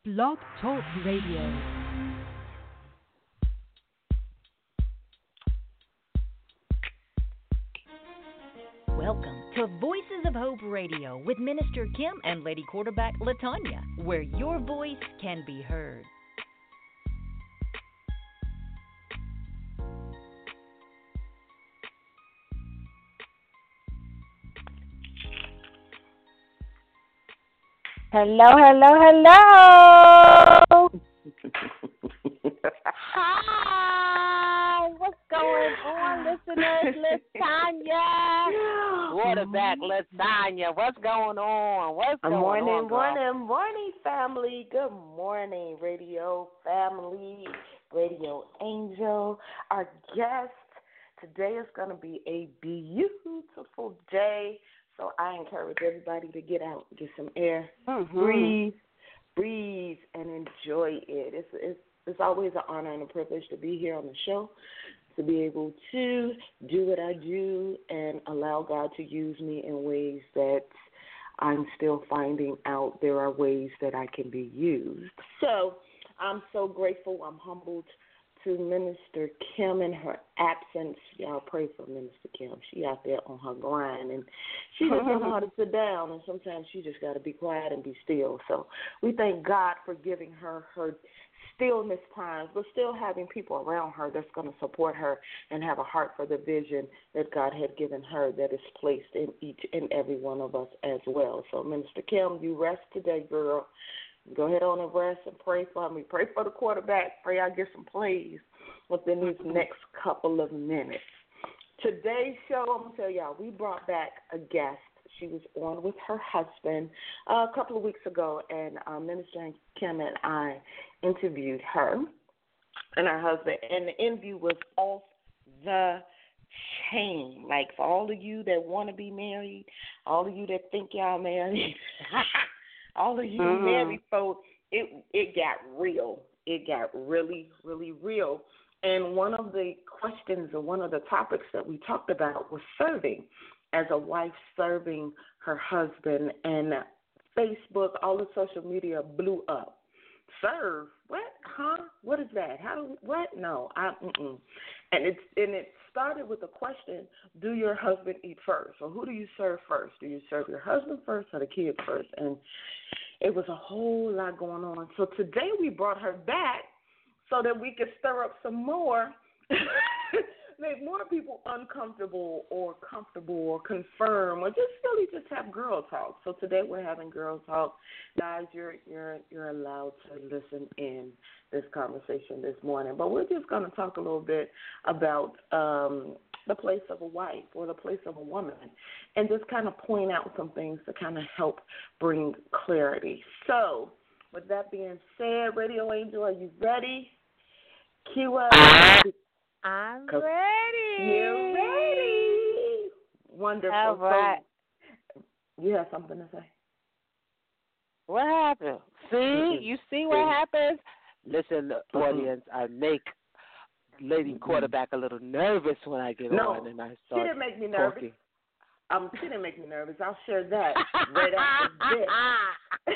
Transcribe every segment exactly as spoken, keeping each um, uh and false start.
Blog Talk Radio. Welcome to Voices of Hope Radio with Minister Kim and Lady Quarterback Latanya, where your voice can be heard. Hello, hello, hello. Hi, what's going on, listeners? Latanya, quarterback Latanya, what's going on? What's going morning, on, girl? morning, morning, family. Good morning, radio family, radio angel. Our guest today is going to be a beautiful day. So I encourage everybody to get out, get some air, Mm-hmm. breathe, breathe, and enjoy it. It's, it's it's always an honor and a privilege to be here on the show, to be able to do what I do and allow God to use me in ways that I'm still finding out there are ways that I can be used. So I'm so grateful. I'm humbled to Minister Kim in her absence. Y'all pray for Minister Kim. She out there on her grind, and she just don't know how to sit down, and sometimes she just got to be quiet and be still. So we thank God for giving her her stillness times, but still having people around her that's going to support her and have a heart for the vision that God had given her that is placed in each and every one of us as well. So Minister Kim, you rest today, girl. Go ahead on and rest and pray for me. Pray for the quarterback. Pray I get some plays within these next couple of minutes. Today's show, I'm going to tell y'all, we brought back a guest. She was on with her husband uh, a couple of weeks ago, and uh, Minister Kim and I interviewed her and her husband, and the interview was off the chain. Like, for all of you that want to be married, all of you that think y'all married, all of you Mm-hmm. married folks, it it got real. It got really, really real. And one of the questions or one of the topics that we talked about was serving, as a wife serving her husband. And Facebook, all the social media blew up. Serve? What? Huh? What is that? How do? What? No. I. Mm-mm. And it's and it started with the question: do your husband eat first, or who do you serve first? Do you serve your husband first or the kids first? And it was a whole lot going on. So today we brought her back so that we could stir up some more, make more people uncomfortable or comfortable or confirm or just really just have girl talk. So today we're having girl talk. Guys, you're you're you're allowed to listen in this conversation this morning. But we're just going to talk a little bit about um, the place of a wife or the place of a woman, and just kind of point out some things to kind of help bring clarity. So with that being said, Radio Angel, are you ready? Cue up. I'm ready. You're ready. Wonderful. All right. So you have something to say? What happened? See? You see what happens? Listen, Mm-hmm. audience, I make Lady Quarterback a little nervous when I get No, on and I she start didn't make me nervous. talking. Um, she didn't make me nervous. I'll share that right after this.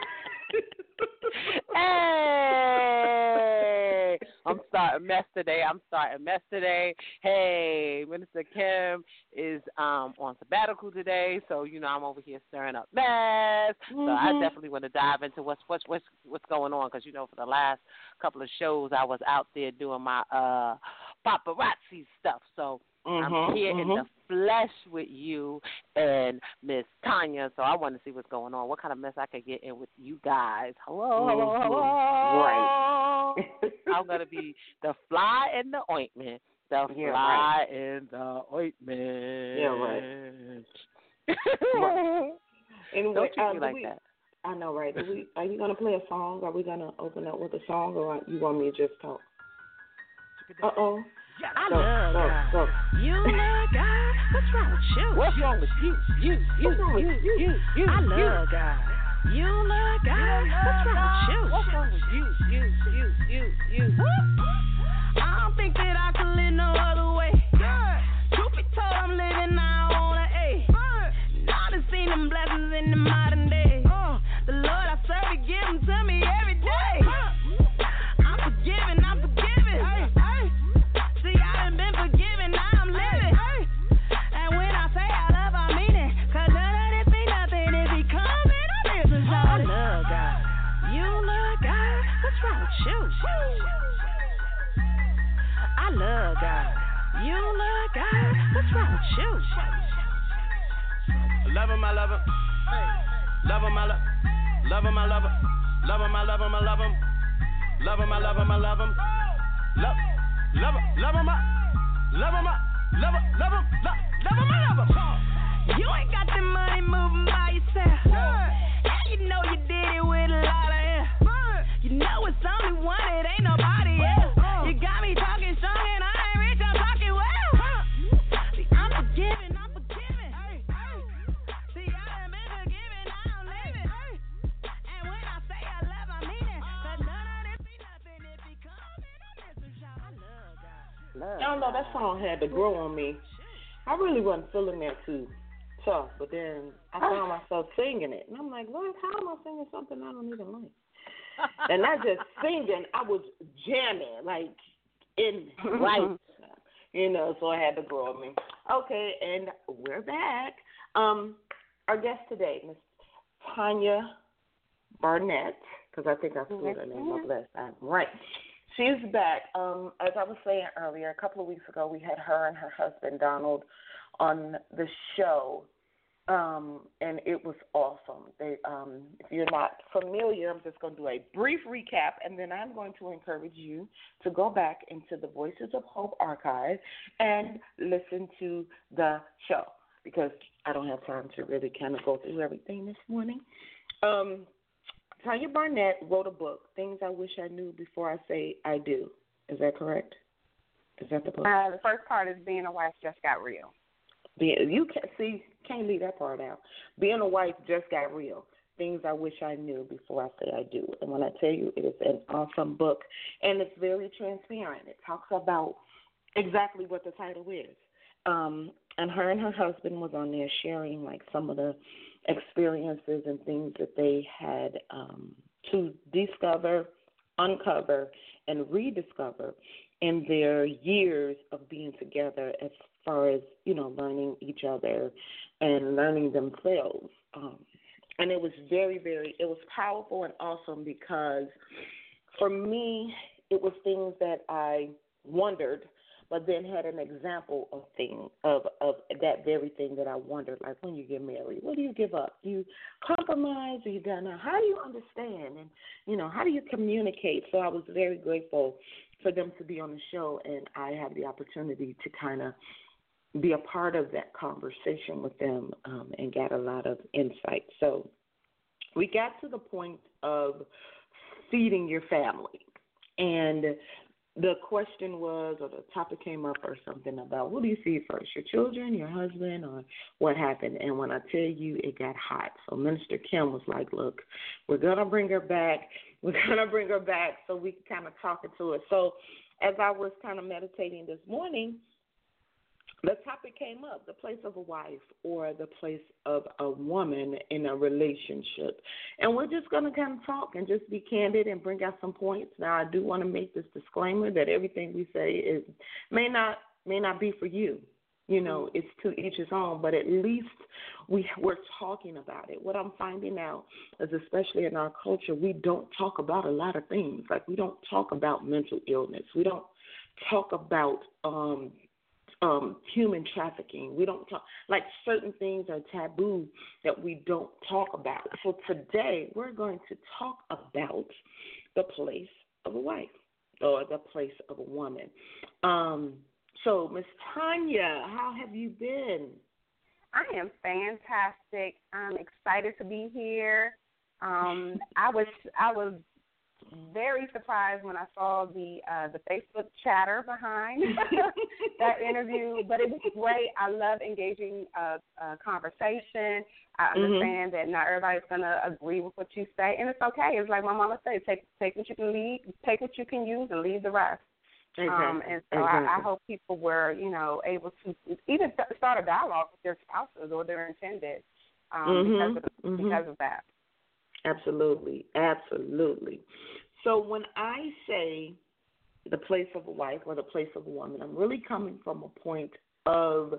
Hey, I'm starting mess today. I'm starting mess today. Hey, Minister Kim is um on sabbatical today, so you know I'm over here stirring up mess. Mm-hmm. So I definitely want to dive into what's what's what's what's going on, because you know for the last couple of shows I was out there doing my uh paparazzi stuff. So Mm-hmm, I'm here mm-hmm. in the flesh with you and Miss Tanya, so I want to see what's going on, what kind of mess I could get in with you guys. Hello, hello, Mm-hmm. hello. Right. I'm going to be the fly in the ointment, the Yeah, fly right. in the ointment. Yeah, right. Right. Anyway, Don't treat uh, me like we, that. I know, right? Do we, are you going to play a song? Are we going to open up with a song, or you want me to just talk? Uh-oh. I Go, love go, God. go. You love God? What's wrong with you? What's wrong with you? You, you, What's wrong with you, you? you, you, I you. love God. You love God? What's wrong with you? What's wrong with you? You, you, you, you. I don't think that I could live no other way. Truth be told, I'm living now on an A. Now I done seen them blessings in the modern day. The Lord I serve, He give them to me every day. What's wrong with you? Love him, I love him. Love him, I love Love him, I love him. Love him, I love him, I love him. Love him, I love him, I love him. Love, love him, love him, I love him, I love him, love him, love, love him, I love him. You ain't got the money moving by yourself. And you know you did it with a lot of air. You know it's only one, it ain't nobody else. You got me talking strong and I ain't rich, I'm talking well. See, I'm forgiving, I'm forgiving. See, I done been forgiven, I don't live it. And when I say I love, I mean it. Cause none of this be nothing if he comes in on this show. I love God. I don't know, that song had to grow on me. I really wasn't feeling that too tough, but then I found myself singing it. And I'm like, Lord, how am I singing something I don't even like? And not just singing, I was jamming, like in right, you know, so I had to grow on me. Okay, and we're back. Um, our guest today, Miss Tanya Barnett, because I think I screwed her name up last time. Right. She's back. Um, as I was saying earlier, a couple of weeks ago, we had her and her husband, Donald, on the show, um, and it was awesome. They, um, if you're not familiar, I'm just going to do a brief recap, and then I'm going to encourage you to go back into the Voices of Hope archive and listen to the show, because I don't have time to really kind of go through everything this morning. Um, Tanya Barnett wrote a book, Things I Wish I Knew Before I Say I Do. Is that correct? Is that the book? Uh, the first part is Being a Wife Just Got Real. Being, you can't, see, can't leave that part out. Being a Wife Just Got Real. Things I Wish I Knew Before I Say I Do. And when I tell you, it is an awesome book, and it's very transparent. It talks about exactly what the title is. Um, and her and her husband was on there sharing, like, some of the experiences and things that they had um, to discover, uncover, and rediscover in their years of being together, as far as, you know, learning each other and learning themselves. Um, and it was very, very, it was powerful and awesome, because for me, it was things that I wondered, but then had an example of thing of, of that very thing that I wondered, like when you get married, what do you give up? Do you compromise? Or you done? How do you understand? And, you know, how do you communicate? So I was very grateful for them to be on the show, and I had the opportunity to kind of be a part of that conversation with them, um, and got a lot of insight. So we got to the point of feeding your family, and the question was, or the topic came up or something about, what do you see first, your children, your husband, or what happened? And when I tell you, it got hot. So Minister Kim was like, look, we're going to bring her back. We're going to bring her back so we can kind of talk it to her. So as I was kind of meditating this morning, the topic came up, the place of a wife or the place of a woman in a relationship. And we're just going to kind of talk and just be candid and bring out some points. Now, I do want to make this disclaimer that everything we say is may not may not be for you. You know, it's to each his own, but at least we, we're talking about it. What I'm finding out is, especially in our culture, we don't talk about a lot of things. Like, we don't talk about mental illness. We don't talk about um Um, human trafficking. We don't talk, like, certain things are taboo that we don't talk about. So today we're going to talk about the place of a wife or the place of a woman. Um, so, Miss Tanya, how have you been? I am fantastic. I'm excited to be here. Um, I was I was very surprised when I saw the uh, the Facebook chatter behind that interview, but it was great. I love engaging uh, uh, conversation. I understand mm-hmm. that not everybody's going to agree with what you say, and it's okay. It's like my mama said, take take what you can leave, take what you can use, and leave the rest. Exactly. Um, and so exactly. I, I hope people were, you know, able to either start a dialogue with their spouses or their intended um, mm-hmm. because of, mm-hmm. because of that. Absolutely, absolutely. So when I say the place of a wife or the place of a woman, I'm really coming from a point of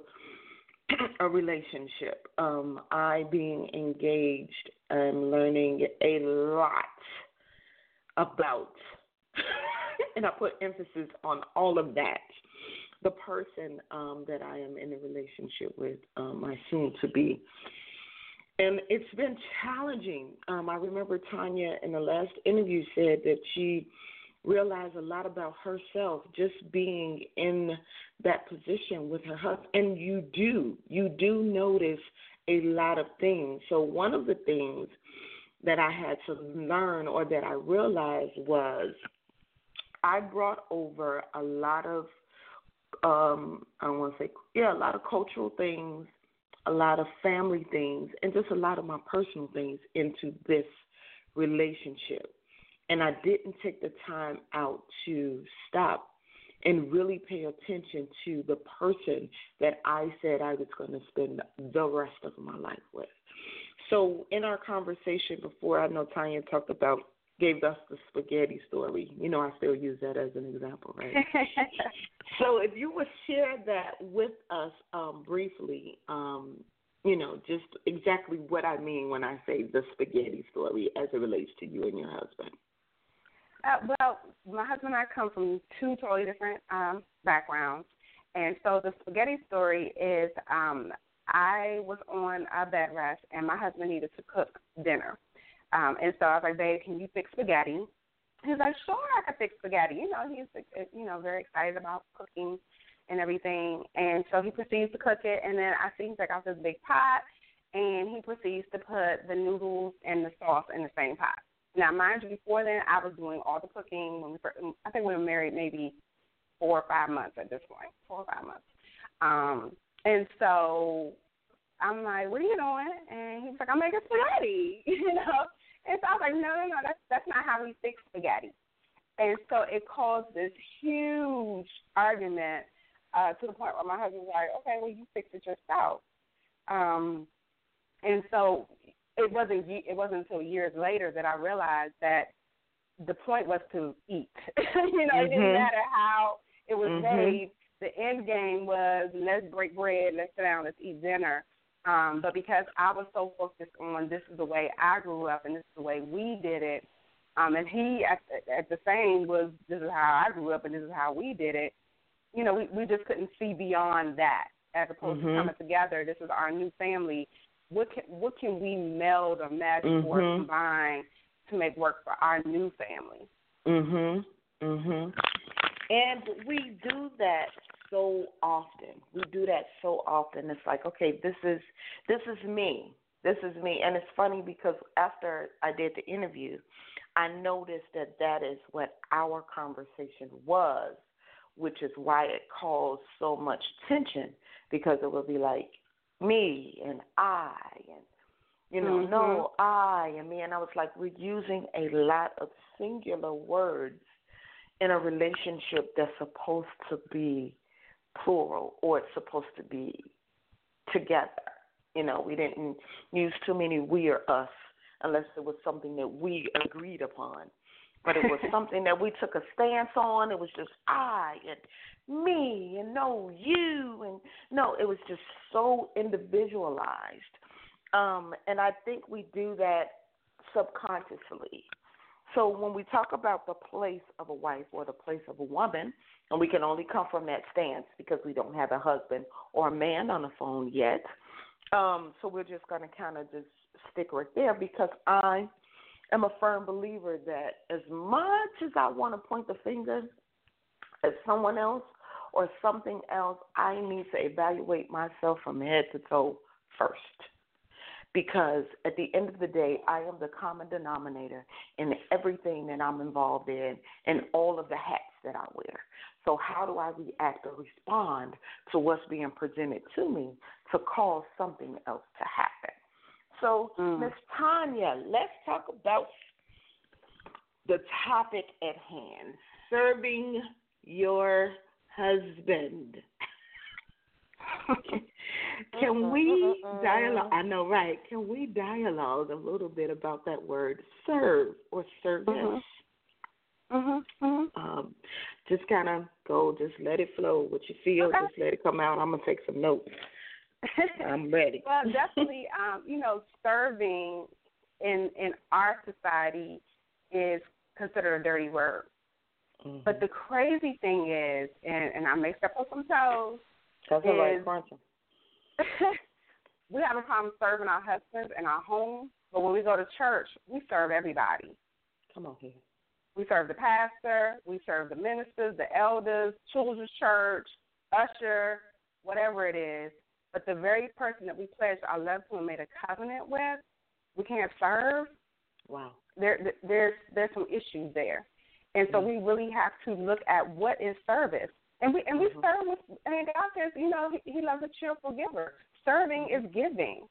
a relationship. Um, I being engaged and learning a lot about, and I put emphasis on all of that, the person um, that I am in a relationship with, um, my soon to be. And it's been challenging. Um, I remember Tanya in the last interview said that she realized a lot about herself just being in that position with her husband. And you do, you do notice a lot of things. So one of the things that I had to learn or that I realized was I brought over a lot of, um, I don't want to say, yeah, a lot of cultural things, a lot of family things, and just a lot of my personal things into this relationship. And I didn't take the time out to stop and really pay attention to the person that I said I was going to spend the rest of my life with. So in our conversation before, I know Tanya talked about, gave us the spaghetti story. You know, I still use that as an example, right? So if you would share that with us um, briefly, um, you know, just exactly what I mean when I say the spaghetti story as it relates to you and your husband. Uh, well, my husband and I come from two totally different um, backgrounds. And so the spaghetti story is um, I was on a bed rest, and my husband needed to cook dinner. Um, and so I was like, babe, can you fix spaghetti? He's like, sure, I can fix spaghetti. You know, he's, you know, very excited about cooking and everything. And so he proceeds to cook it, and then I see him take out this big pot, and he proceeds to put the noodles and the sauce in the same pot. Now, mind you, before then, I was doing all the cooking. When we first, I think we were married maybe four or five months at this point, four or five months. Um, and so I'm like, what are you doing? And he was like, I'm making spaghetti, you know. And so I was like, no, no, no, that's, that's not how we fix spaghetti. And so it caused this huge argument uh, to the point where my husband was like, okay, well, you fix it yourself. Um, and so it wasn't it wasn't until years later that I realized that the point was to eat. you know, mm-hmm. It didn't matter how it was mm-hmm. made. The end game was, let's break bread, let's sit down, let's eat dinner. Um, but because I was so focused on this is the way I grew up and this is the way we did it, um, and he at, at the same was this is how I grew up and this is how we did it, you know, we, we just couldn't see beyond that as opposed mm-hmm. to coming together. This is our new family. What can, what can we meld or match mm-hmm. or combine to make work for our new family? Mhm. Mhm. And we do that so often. We do that so often. It's like, okay, this is this is me. This is me. And it's funny because after I did the interview, I noticed that that is what our conversation was, which is why it caused so much tension, because it would be like me and I and, you know, mm-hmm. no, I and me. And I was like, we're using a lot of singular words in a relationship that's supposed to be plural, or it's supposed to be together. You know, we didn't use too many we or us unless it was something that we agreed upon. But it was something that we took a stance on. It was just I and me and no, you. And no, it was just so individualized. Um, and I think we do that subconsciously. So when we talk about the place of a wife or the place of a woman, and we can only come from that stance because we don't have a husband or a man on the phone yet, um, so we're just going to kind of just stick right there, because I am a firm believer that as much as I want to point the finger at someone else or something else, I need to evaluate myself from head to toe first. Because at the end of the day, I am the common denominator in everything that I'm involved in and all of the hats that I wear. So how do I react or respond to what's being presented to me to cause something else to happen? So, mm. Miz Tanya, let's talk about the topic at hand, serving your husband. Can we dialogue? I know, right? Can we dialogue a little bit about that word, serve or service? Mm-hmm. Mm-hmm. Um, just kind of go, just let it flow. What you feel, okay. Just let it come out. I'm gonna take some notes. I'm ready. Well, definitely, um, you know, serving in in our society is considered a dirty word. Mm-hmm. But the crazy thing is, and, and I may step on some toes, That's all right, crunching. we have a problem serving our husbands in our home, but when we go to church, we serve everybody. Come on here. We serve the pastor, we serve the ministers, the elders, children's church, usher, whatever it is. But the very person that we pledged our love to and made a covenant with, we can't serve. Wow. There, there's there's some issues there, and so mm-hmm. we really have to look at what is service, and we and we mm-hmm. serve with. And God says, you know, He, he loves a cheerful giver. Serving is giving.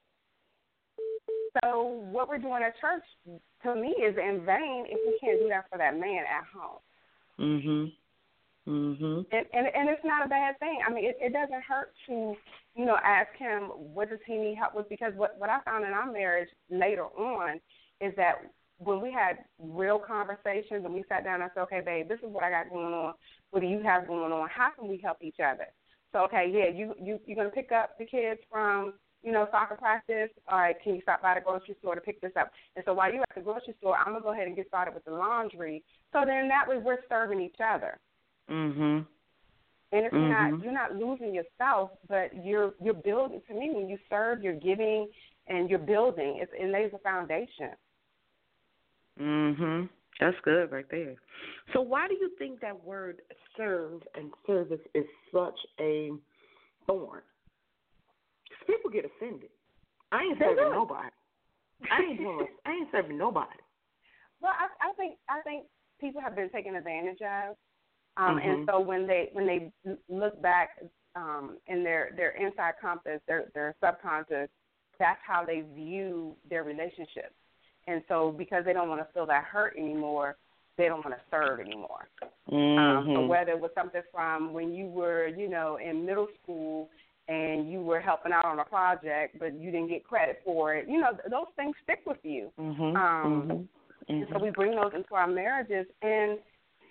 So what we're doing at church, to me, is in vain if we can't do that for that man at home. Mhm. Mhm. And, and and it's not a bad thing. I mean, it, it doesn't hurt to, you know, ask him what does he need help with, because what what I found in our marriage later on is that when we had real conversations and we sat down and said, okay, babe, this is what I got going on. What do you have going on? How can we help each other? So, okay, yeah, you, you, you're going to pick up the kids from, you know, soccer practice. All right, can you stop by the grocery store to pick this up? And so while you're at the grocery store, I'm going to go ahead and get started with the laundry. So then that way we're serving each other. Mhm. And it's mm-hmm. not, you're not losing yourself, but you're you're building. To me, when you serve, you're giving and you're building. It's, it lays a foundation. Mhm. That's good right there. So why do you think that word serve and service is such a thorn? Because people get offended. I ain't serving nobody. I ain't doing. I ain't serving nobody. Well, I, I think I think people have been taken advantage of, um, mm-hmm. and so when they when they look back um, in their, their inside compass, their their subconscious, that's how they view their relationships. And so because they don't want to feel that hurt anymore, they don't want to serve anymore. Mm-hmm. Um, so whether it was something from when you were, you know, in middle school and you were helping out on a project, but you didn't get credit for it, you know, th- those things stick with you. Mm-hmm. Um, mm-hmm. And so we bring those into our marriages, and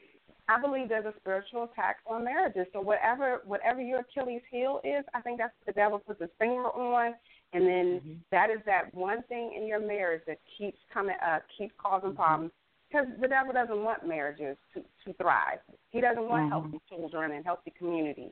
I believe there's a spiritual attack on marriages. So whatever whatever your Achilles heel is, I think that's what the devil puts his finger on. And then mm-hmm. that is that one thing in your marriage that keeps coming up, keeps causing mm-hmm. problems. Because the devil doesn't want marriages to, to thrive. He doesn't want mm-hmm. healthy children and healthy communities.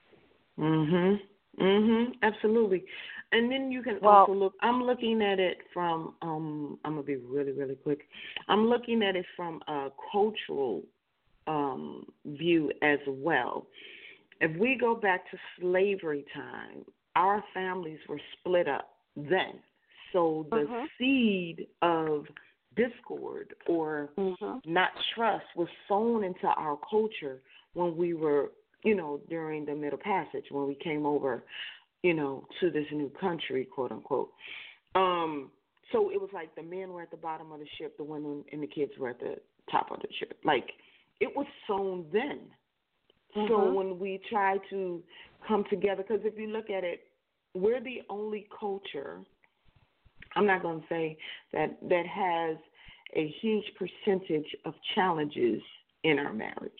Mhm. Mhm. Absolutely. And then you can well, also look. I'm looking at it from. Um, I'm gonna be really, really quick. I'm looking at it from a cultural um, view as well. If we go back to slavery time, our families were split up then. So the mm-hmm. seed of discord or mm-hmm. not trust was sown into our culture when we were, you know, during the Middle Passage, when we came over, you know, to this new country, quote unquote. Um, so it was like the men were at the bottom of the ship, the women and the kids were at the top of the ship. Like, it was sown then. Mm-hmm. So when we try to come together, because if you look at it, we're the only culture, I'm not going to say that, that has a huge percentage of challenges in our marriage.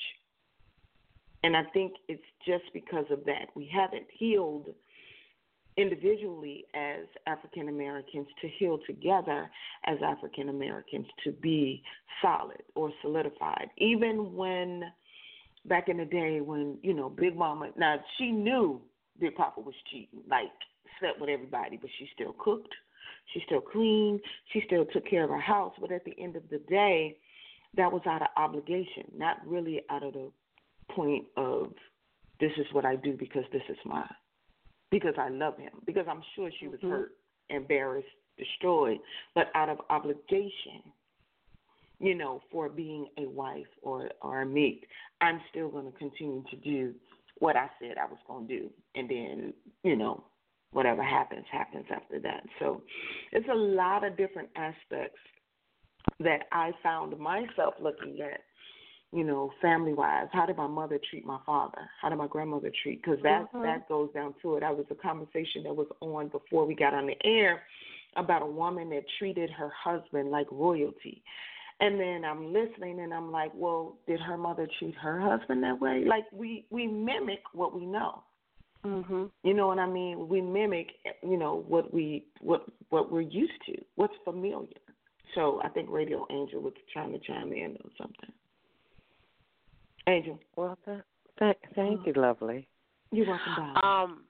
And I think it's just because of that. We haven't healed individually as African Americans to heal together as African Americans to be solid or solidified. Even when back in the day when, you know, Big Mama, now she knew Big Papa was cheating, like slept with everybody, but she still cooked, she still cleaned, she still took care of her house. But at the end of the day, that was out of obligation, not really out of the point of this is what I do because this is mine, because I love him, because I'm sure she was mm-hmm. hurt, embarrassed, destroyed, but out of obligation, you know, for being a wife or, or a mate, I'm still going to continue to do what I said I was going to do. And then, you know, whatever happens, happens after that. So it's a lot of different aspects that I found myself looking at, you know, family-wise. How did my mother treat my father? How did my grandmother treat? Because that, mm-hmm. that goes down to it. That was a conversation that was on before we got on the air about a woman that treated her husband like royalty. And then I'm listening, and I'm like, well, did her mother treat her husband that way? Like, we, we mimic what we know. Mm-hmm. You know what I mean? We mimic, you know, what, we, what, what we're used to, what's familiar. So I think Radio Angel was trying to chime in on something. Angel. Well, th- th- thank you, lovely. You're welcome, darling. Um,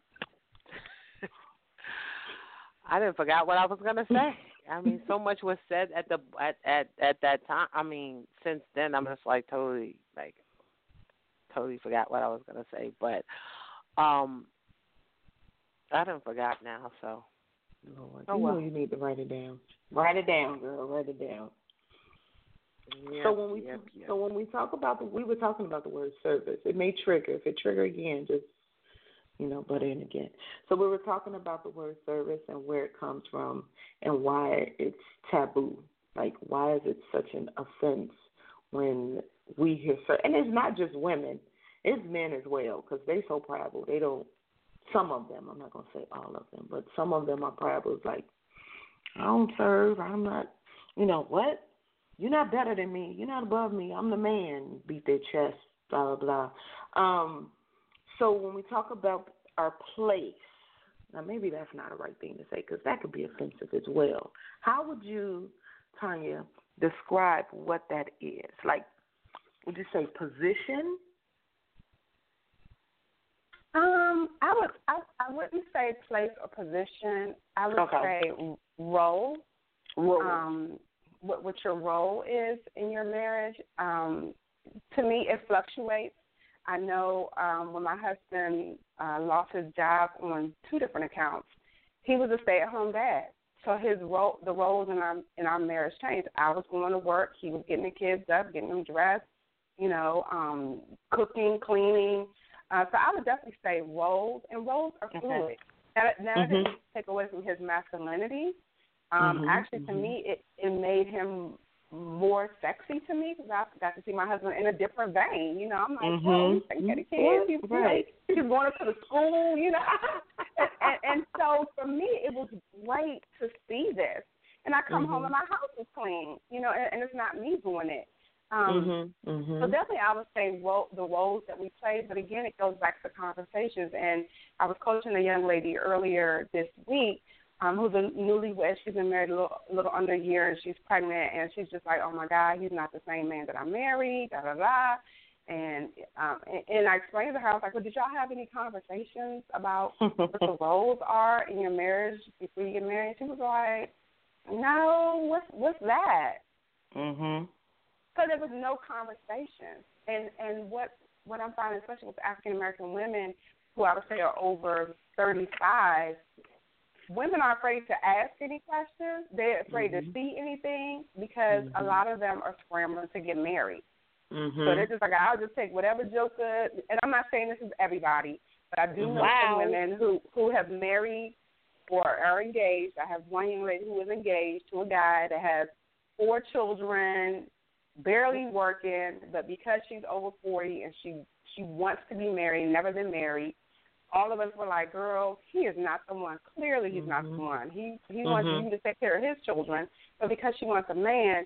I didn't forgot what I was gonna say. I mean, so much was said at the at, at at that time. I mean, since then, I'm just like totally like totally forgot what I was gonna say. But um, I didn't forgot now. So, Lord, oh you well. know you need to write it down. Write it down, girl. Write it down. Yep, so when we yep, yep. so when we talk about the we were talking about the word service. It may trigger. If it trigger again, just you know, butt in again. So we were talking about the word service and where it comes from and why it's taboo. Like, why is it such an offense when we hear service? And it's not just women. It's men as well, because they so prideful. They don't, some of them, I'm not going to say all of them, but some of them are prideful. It's like, I don't serve. I'm not, you know, what? You're not better than me. You're not above me. I'm the man. Beat their chest, blah, blah, blah. Um, So when we talk about our place, now maybe that's not a right thing to say because that could be offensive as well. How would you, Tanya, describe what that is? Like, would you say position? Um, I would I, I wouldn't say place or position. I would Okay. say role. Role. Um, what what your role is in your marriage. Um, to me, it fluctuates. I know um, when my husband uh, lost his job on two different accounts, he was a stay-at-home dad. So his role, the roles in our in our marriage changed. I was going to work. He was getting the kids up, getting them dressed, you know, um, cooking, cleaning. Uh, so I would definitely say roles, and roles are fluid. Okay. That, that Mm-hmm. didn't take away from his masculinity. Um, mm-hmm. Actually, mm-hmm. to me, it, it made him more sexy to me because I got to see my husband in a different vein. You know, I'm like, Mm-hmm. whoa, he's taking care of the kids. He's, Right. he's going up to the school, you know. and, and, and so for me, it was great to see this. And I come mm-hmm. home and my house is clean, you know, and, and it's not me doing it. Um, mm-hmm. Mm-hmm. So definitely I would say ro- the roles that we play, but again, it goes back to conversations. And I was coaching a young lady earlier this week um, who's a newlywed. She's been married a little, a little under a year, and she's pregnant, and she's just like, oh, my God, he's not the same man that I married, da-da-da. And, um, and, and I explained to her, I was like, well, did y'all have any conversations about what the roles are in your marriage before you get married? She was like, no, what's, what's that? Mm-hmm. So there was no conversation. And and what, what I'm finding, especially with African-American women who I would say are over thirty-five, women are afraid to ask any questions. They're afraid mm-hmm. to see anything because mm-hmm. a lot of them are scrambling to get married. Mm-hmm. So they're just like, I'll just take whatever joker. And I'm not saying this is everybody, but I do know wow. some women who, who have married or are engaged. I have one young lady who is engaged to a guy that has four children, barely working, but because she's over forty and she she wants to be married, never been married, all of us were like, girl, he is not the one. Clearly he's mm-hmm. not the one. He he mm-hmm. wants you to take care of his children, but because she wants a man,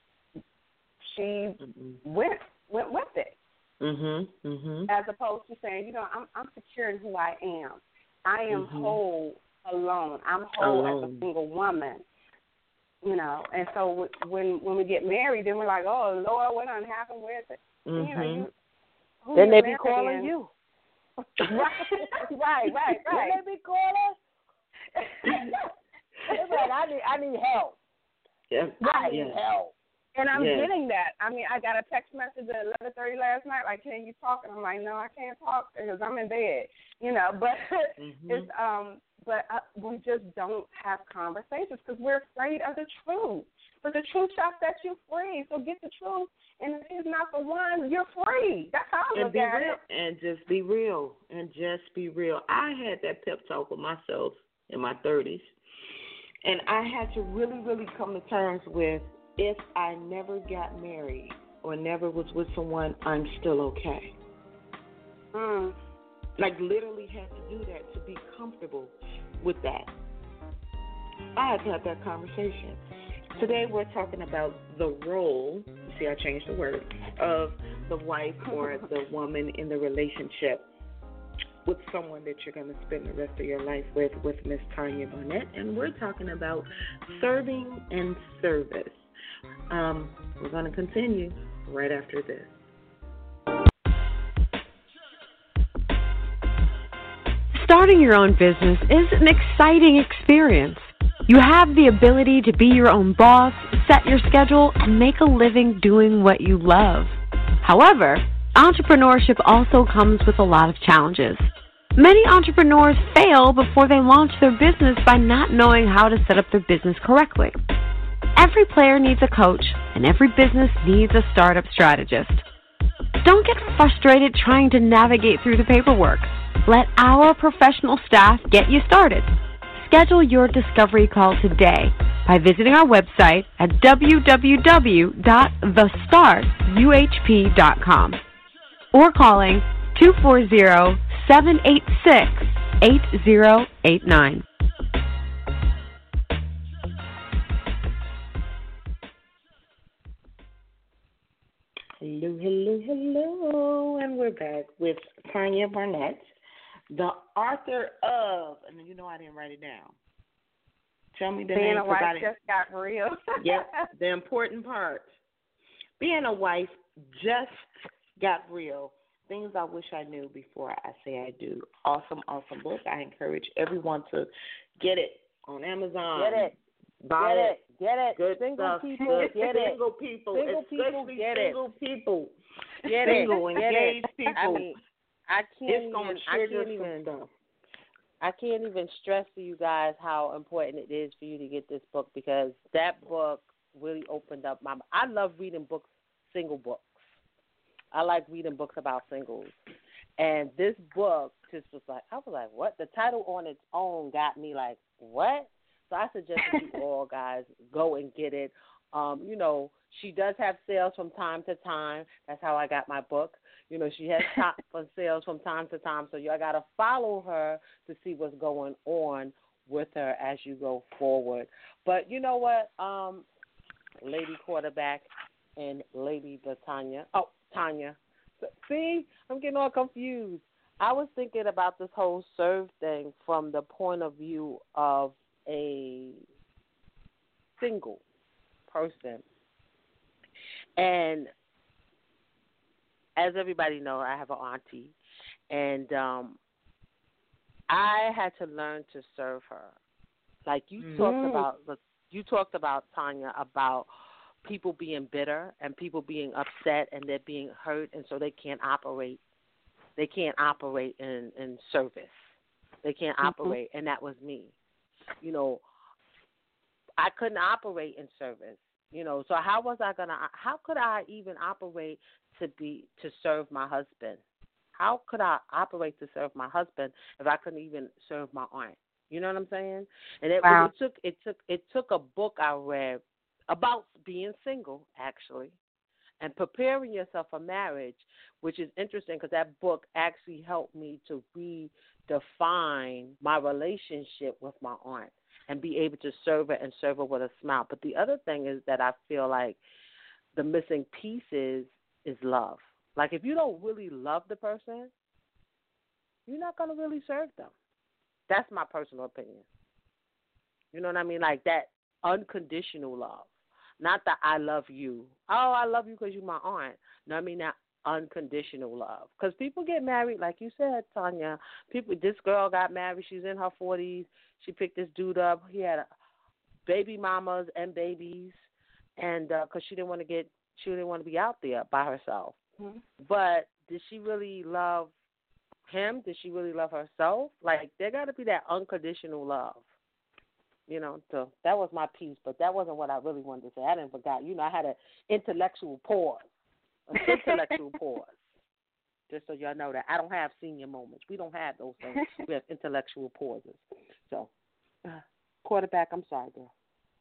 she mm-hmm. went went with it. Mm-hmm. Mm-hmm. As opposed to saying, you know, I'm I'm secure in who I am. I am mm-hmm. whole alone. I'm whole alone. as a single woman. You know, and so when when we get married, then we're like, oh, Lord, what done happened with it? Mm-hmm. You know, you, who Then they you're be calling marrying. you. right, right, right, right. Then they be calling. It's like, I need, I need help. Yeah. I Right. need Yeah. help. And I'm Yeah. getting that. I mean, I got a text message at eleven thirty last night, like, can you talk? And I'm like, no, I can't talk because I'm in bed. You know, but mm-hmm. it's um, but uh, we just don't have conversations because we're afraid of the truth. But the truth shall set you free. So get the truth, and if he's not the one, you're free. That's how I And look be at real, it. and just be real, and just be real. I had that pep talk with myself in my thirties, and I had to really, really come to terms with if I never got married or never was with someone, I'm still okay. Mm. Like literally had to do that to be comfortable with that. I had to have that conversation. Today we're talking about the role, you see I changed the word, of the wife or the woman in the relationship with someone that you're going to spend the rest of your life with, with Miss Tanya Barnett. And we're talking about serving and service. Um, we're going to continue right after this. Starting your own business is an exciting experience. You have the ability to be your own boss, set your schedule, and make a living doing what you love. However, entrepreneurship also comes with a lot of challenges. Many entrepreneurs fail before they launch their business by not knowing how to set up their business correctly. Every player needs a coach, and every business needs a startup strategist. Don't get frustrated trying to navigate through the paperwork. Let our professional staff get you started. Schedule your discovery call today by visiting our website at w w w dot the start u h p dot com or calling two four zero, seven eight six, eight zero eight nine. Hello, hello, hello, and we're back with Tanya Barnett, the author of, and you know I didn't write it down. Tell me the Being name. a wife I just got real. Yep, the important part. Being a wife just got real. Things I wish I knew before I say I do. Awesome, awesome book. I encourage everyone to get it on Amazon. Get it. Buy get it. it. Get it. Good single stuff. people Good. get it. Single people. Single people especially get single it. people. Get single, it. Get engaged it. people. I mean, I can't it's even. gonna I trigger can't some even. stuff. I can't even stress to you guys how important it is for you to get this book, because that book really opened up my. I love reading books, single books. I like reading books about singles, and this book just was like, I was like, what? The title on its own got me like, what? So I suggest that you all guys go and get it. Um, you know, she does have sales from time to time. That's how I got my book. You know, she has top for sales from time to time. So y'all got to follow her to see what's going on with her as you go forward. But you know what, um, Lady Quarterback and Lady Latanya. Oh, Tanya. See, I'm getting all confused. I was thinking about this whole serve thing from the point of view of a single person. And as everybody knows, I have an auntie, and um, I had to learn to serve her. Like you mm-hmm. talked about, you talked about, Tanya, about people being bitter and people being upset and they're being hurt, and so they can't operate. They can't operate in, in service. They can't mm-hmm. operate, and that was me. You know, I couldn't operate in service. You know, so how was I gonna? How could I even operate to be to serve my husband? How could I operate to serve my husband if I couldn't even serve my aunt? You know what I'm saying? And it, wow. it took it took it took a book I read about being single, actually, and preparing yourself for marriage, which is interesting because that book actually helped me to redefine my relationship with my aunt and be able to serve her and serve her with a smile. But the other thing is that I feel like the missing piece is, is love. Like if you don't really love the person, you're not going to really serve them. That's my personal opinion. You know what I mean? Like that unconditional love. Not that I love you. Oh, I love you because you're my aunt. No, I mean that unconditional love. Because people get married, like you said, Tanya. People, this girl got married. She's in her forties. She picked this dude up. He had baby mamas and babies, and because uh, she didn't want to get, she didn't want to be out there by herself. Mm-hmm. But did she really love him? Did she really love herself? Like there got to be that unconditional love. You know, so that was my piece, but that wasn't what I really wanted to say. I didn't forget. You know, I had an intellectual pause, an intellectual pause, just so y'all know that I don't have senior moments. We don't have those things. We have intellectual pauses. So, uh, quarterback, I'm sorry, girl.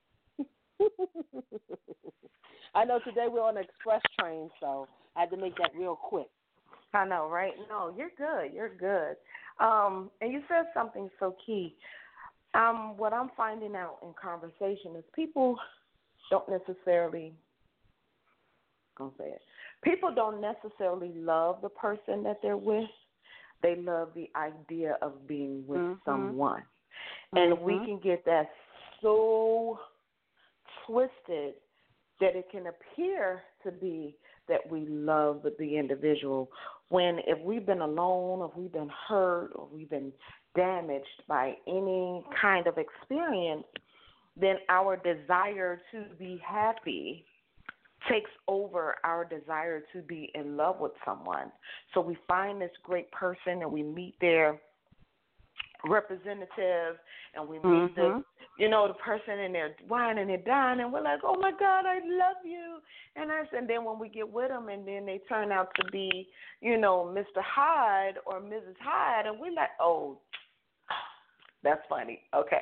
I know today we're on an express train, so I had to make that real quick. I know, right? No, you're good. You're good. Um, and you said something so key. Um, what I'm finding out in conversation is people don't necessarily, I'm gonna say it, people don't necessarily love the person that they're with. They love the idea of being with mm-hmm. someone. And mm-hmm. we can get that so twisted that it can appear to be that we love the individual when if we've been alone, or we've been hurt, or we've been damaged by any kind of experience, then our desire to be happy takes over our desire to be in love with someone. So we find this great person and we meet their representative and we meet mm-hmm. the, you know, the person and they're whining and dying and we're like, oh my God, I love you. And I and then when we get with them and then they turn out to be, you know, Mister Hyde or Missus Hyde and we're like, oh, that's funny. Okay.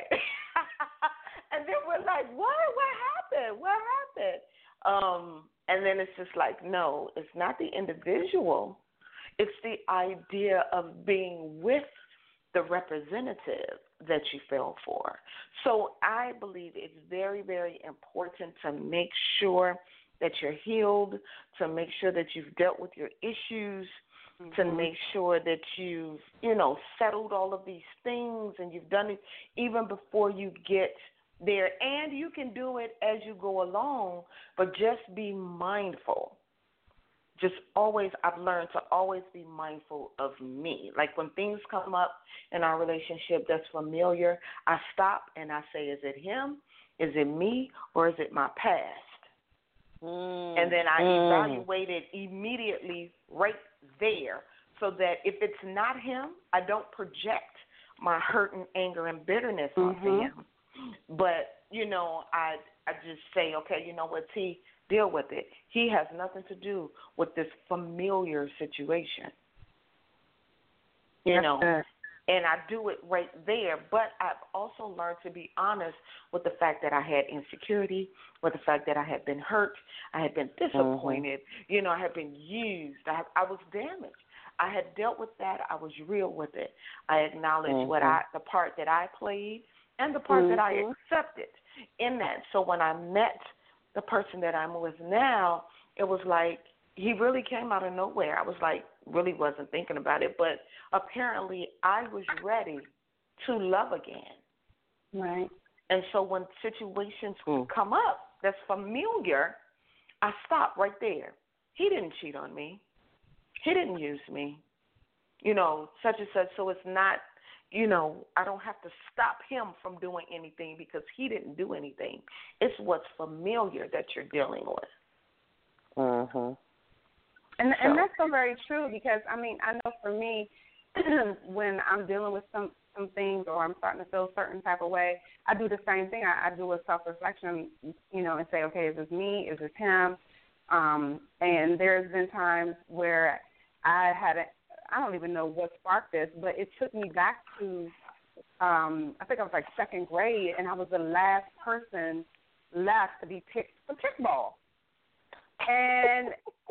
And then we're like, what? What happened? What happened? Um, and then it's just like, no, it's not the individual. It's the idea of being with the representative that you fell for. So I believe it's very, very important to make sure that you're healed, to make sure that you've dealt with your issues, mm-hmm. to make sure that you've, you know, settled all of these things and you've done it even before you get there. And you can do it as you go along, but just be mindful. Just always, I've learned to always be mindful of me. Like when things come up in our relationship that's familiar, I stop and I say, is it him, is it me, or is it my past? Mm. And then I mm. evaluate it immediately right there so that if it's not him, I don't project my hurt and anger and bitterness mm-hmm. onto him. But, you know, I I just say, okay, you know what, T, deal with it. He has nothing to do with this familiar situation. You That's know, good. And I do it right there. But I've also learned to be honest with the fact that I had insecurity, with the fact that I had been hurt, I had been disappointed, mm-hmm. you know, I had been used, I, I was damaged. I had dealt with that. I was real with it. I acknowledged mm-hmm. what I, the part that I played and the part mm-hmm. that I accepted in that. So when I met the person that I'm with now, it was like he really came out of nowhere. I was like, really wasn't thinking about it, but apparently I was ready to love again. Right. And so when situations mm. come up that's familiar, I stop right there. He didn't cheat on me. He didn't use me. You know, such and such. So it's not, you know, I don't have to stop him from doing anything because he didn't do anything. It's what's familiar that you're dealing with. Mm-hmm. And So. and that's so very true because, I mean, I know for me, when I'm dealing with some, some things or I'm starting to feel a certain type of way, I do the same thing. I, I do a self-reflection, you know, and say, okay, is this me? Is this him? Um, and there's been times where I had a, I don't even know what sparked this, but it took me back to, um, I think I was like second grade, and I was the last person left to be picked for kickball. And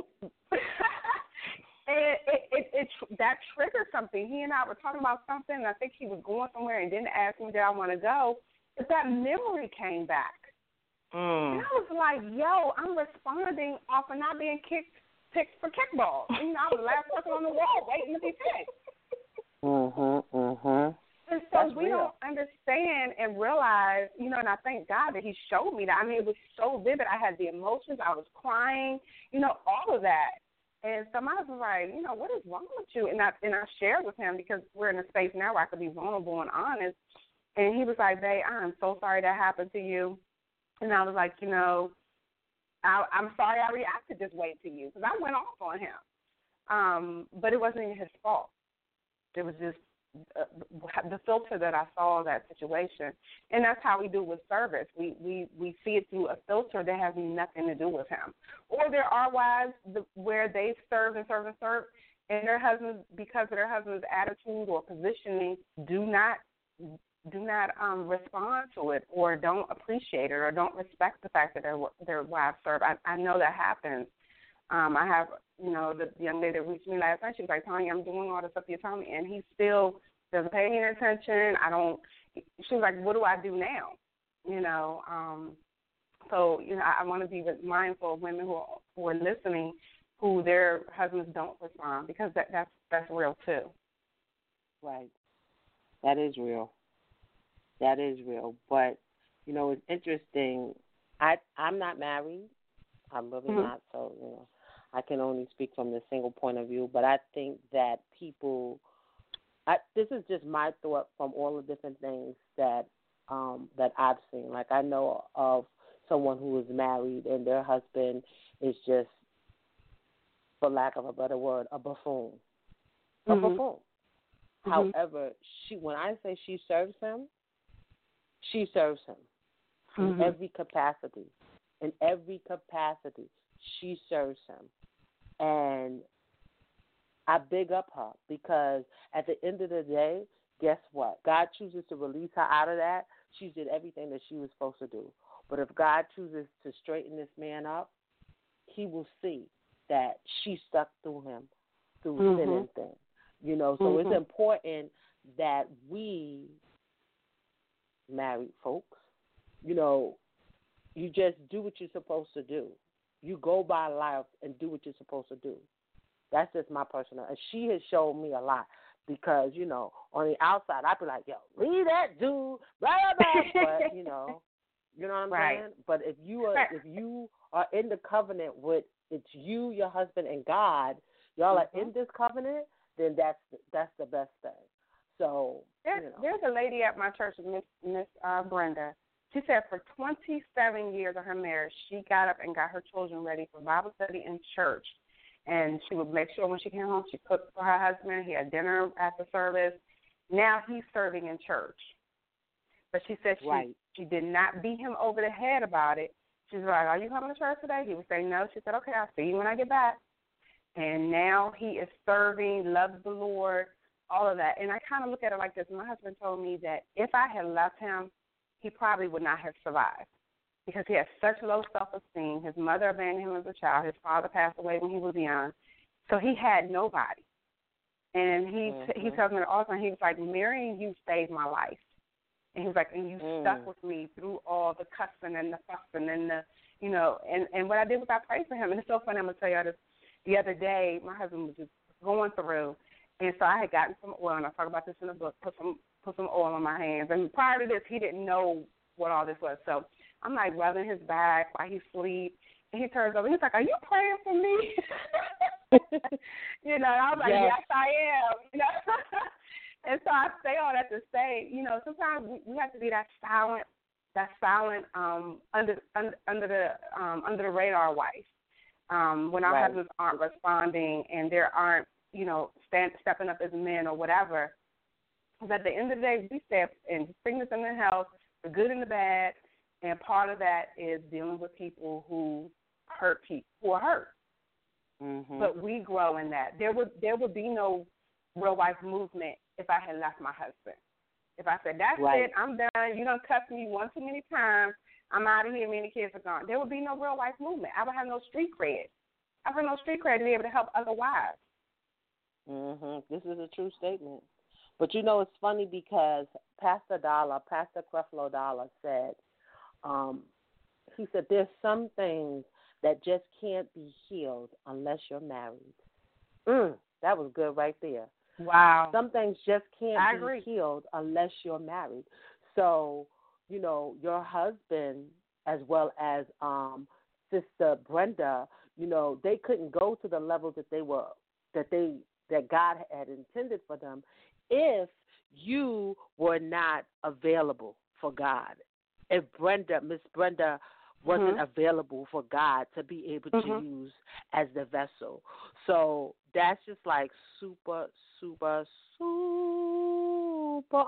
it, it, it, it, that triggered something. He and I were talking about something, and I think he was going somewhere and didn't ask me, did I want to go? But that memory came back. Mm. And I was like, yo, I'm responding off of not being kicked picked for kickball. You know, I was the last person on the wall waiting to be picked. Mhm, mhm. And so That's we real. don't understand and realize, you know, and I thank God that he showed me that. I mean, it was so vivid. I had the emotions. I was crying, you know, all of that. And somebody was like, you know, what is wrong with you? And I and I shared with him because we're in a space now where I could be vulnerable and honest. And he was like, babe, I'm so sorry that happened to you. And I was like, you know, I, I'm sorry I reacted this way to you because I went off on him. Um, but it wasn't even his fault. It was just uh, the filter that I saw of that situation. And that's how we do with service. We, we, we see it through a filter that has nothing to do with him. Or there are wives where they serve and serve and serve, and their husbands, because of their husband's attitude or positioning, do not do not um, respond to it or don't appreciate it or don't respect the fact that their their wives serve. I, I know that happens. Um, I have, you know, the young lady that reached me last night, she was like, Tanya, I'm doing all the stuff you're telling me, and he still doesn't pay any attention. I don't, she was like, what do I do now? You know, um, so, you know, I, I want to be mindful of women who are, who are listening who their husbands don't respond because that, that's, that's real too. Right. That is real. That is real. But, you know, it's interesting. I, I'm not married. I'm really mm-hmm. not. So, you know, I can only speak from the single point of view. But I think that people I, this is just my thought from all the different things that um, that I've seen. Like I know of someone who is married and their husband is just, for lack of a better word, a buffoon. A mm-hmm. buffoon. Mm-hmm. However, she when I say she serves him, she serves him mm-hmm. in every capacity. In every capacity, she serves him. And I big up her because at the end of the day, guess what? God chooses to release her out of that. She did everything that she was supposed to do. But if God chooses to straighten this man up, he will see that she stuck through him, through mm-hmm. sin and thing. You know, so mm-hmm. it's important that we, married folks, you know, you just do what you're supposed to do. You go by life and do what you're supposed to do. That's just my personal. And she has shown me a lot because, you know, on the outside, I'd be like, yo, leave that dude, blah, blah, blah. But, you know, you know what I'm right. saying? But if you are, right. if you are in the covenant with, it's you, your husband, and God, y'all mm-hmm. are in this covenant, then that's that's the best thing. So, there, you know. There's a lady at my church, Miss Miss uh, Brenda. She said for twenty-seven years of her marriage, she got up and got her children ready for Bible study in church. And she would make sure when she came home, she cooked for her husband. He had dinner at the service. Now he's serving in church. But she said she, right. she did not beat him over the head about it. She's like, are you coming to church today? He would say no. She said, okay, I'll see you when I get back. And now he is serving, loves the Lord, all of that. And I kind of look at it like this. My husband told me that if I had left him, he probably would not have survived because he had such low self-esteem. His mother abandoned him as a child. His father passed away when he was young. So he had nobody. And he mm-hmm. he tells me that all the time, he was like, marrying you saved my life. And he was like, and you mm. stuck with me through all the cussing and the fussing and the, you know, and, and what I did was I prayed for him. And it's so funny, I'm going to tell you this. The other day, my husband was just going through, and so I had gotten some oil, and I talk about this in the book, put some put some oil on my hands. And prior to this, he didn't know what all this was. So I'm like rubbing his back while he sleeps, and he turns over. He's like, are you praying for me? you know, and I was like, yes, yes I am. You know? And so I say all that to say, you know, sometimes we, we have to be that silent, that silent um, under, under under the um, under the radar wife. Um, when our right. husbands aren't responding and there aren't, you know, stand, stepping up as men or whatever, because at the end of the day, we step in sickness and in health, the good and the bad, and part of that is dealing with people who hurt people, who are hurt. Mm-hmm. But we grow in that. There would there would be no real life movement if I had left my husband. If I said, that's right. it, I'm done, you done cussed me one too many times, I'm out of here, many kids are gone. There would be no real life movement. I would have no street cred. I would have no street cred to be able to help other wives. Mhm. This is a true statement. But you know, it's funny because Pastor Dollar, Pastor Creflo Dollar said, um, he said, there's some things that just can't be healed unless you're married. Mm, that was good right there. Wow. Some things just can't I be agree. healed unless you're married. So, you know, your husband as well as um, Sister Brenda, you know, they couldn't go to the level that they were that they that God had intended for them if you were not available for God. If Brenda, Miss Brenda, wasn't mm-hmm. available for God to be able to mm-hmm. use as the vessel. So that's just like super, super, super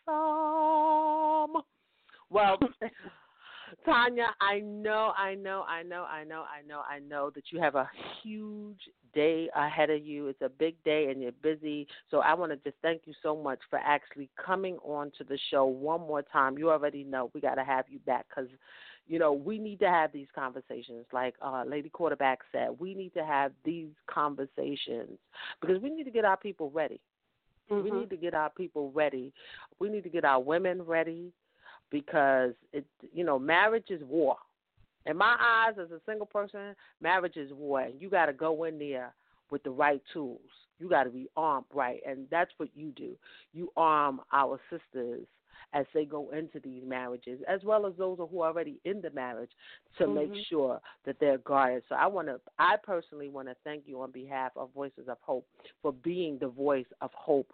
awesome. Well, Tanya, I know, I know, I know, I know, I know, I know that you have a huge day ahead of you. It's a big day and you're busy. So I want to just thank you so much for actually coming on to the show one more time. You already know we got to have you back because, you know, we need to have these conversations. Like uh, Lady Quarterback said, we need to have these conversations because we need to get our people ready. Mm-hmm. We need to get our people ready. We need to get our women ready. Because, it, you know, marriage is war. In my eyes, as a single person, marriage is war. And you got to go in there with the right tools. You got to be armed right. And that's what you do. You arm our sisters as they go into these marriages, as well as those who are already in the marriage, to mm-hmm. make sure that they're guarded. So I want to, I personally want to thank you on behalf of Voices of Hope for being the voice of hope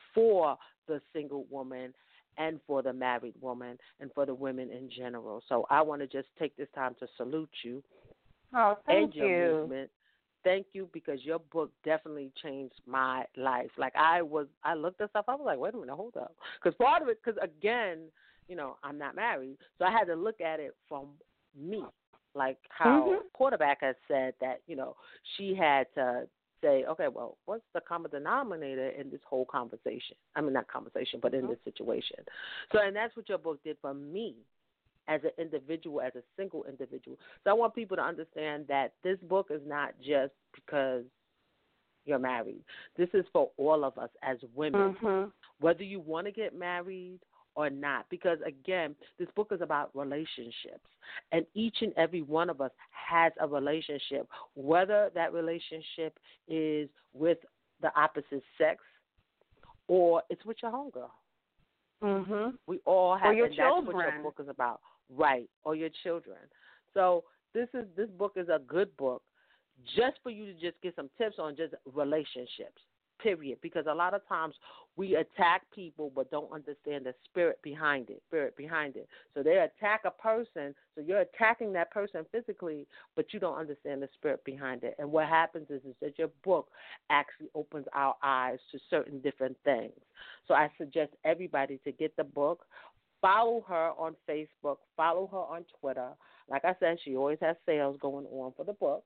for the single woman and for the married woman and for the women in general. So I want to just take this time to salute you. Oh, thank and your you. movement. Thank you, because your book definitely changed my life. Like I was, I looked at stuff. I was like, wait a minute, hold up, because part of it, because again, you know, I'm not married, so I had to look at it from me, like how mm-hmm. Quarterback has said that, you know, she had to say, okay, well, what's the common denominator in this whole conversation? I mean, not conversation, but in this situation. So, and that's what your book did for me, as an individual, as a single individual. So I want people to understand that this book is not just because you're married. This is for all of us as women, mm-hmm. whether you want to get married or not. Because, again, this book is about relationships. And each and every one of us has a relationship, whether that relationship is with the opposite sex or it's with your homegirl. Mm-hmm. We all have, or your and children. That's what your book is about. Right, or your children. So this is this book is a good book just for you to just get some tips on just relationships, period. Because a lot of times we attack people but don't understand the spirit behind it, spirit behind it. So they attack a person, so you're attacking that person physically, but you don't understand the spirit behind it. And what happens is, is that your book actually opens our eyes to certain different things. So I suggest everybody to get the book. Follow her on Facebook. Follow her on Twitter. Like I said, she always has sales going on for the book.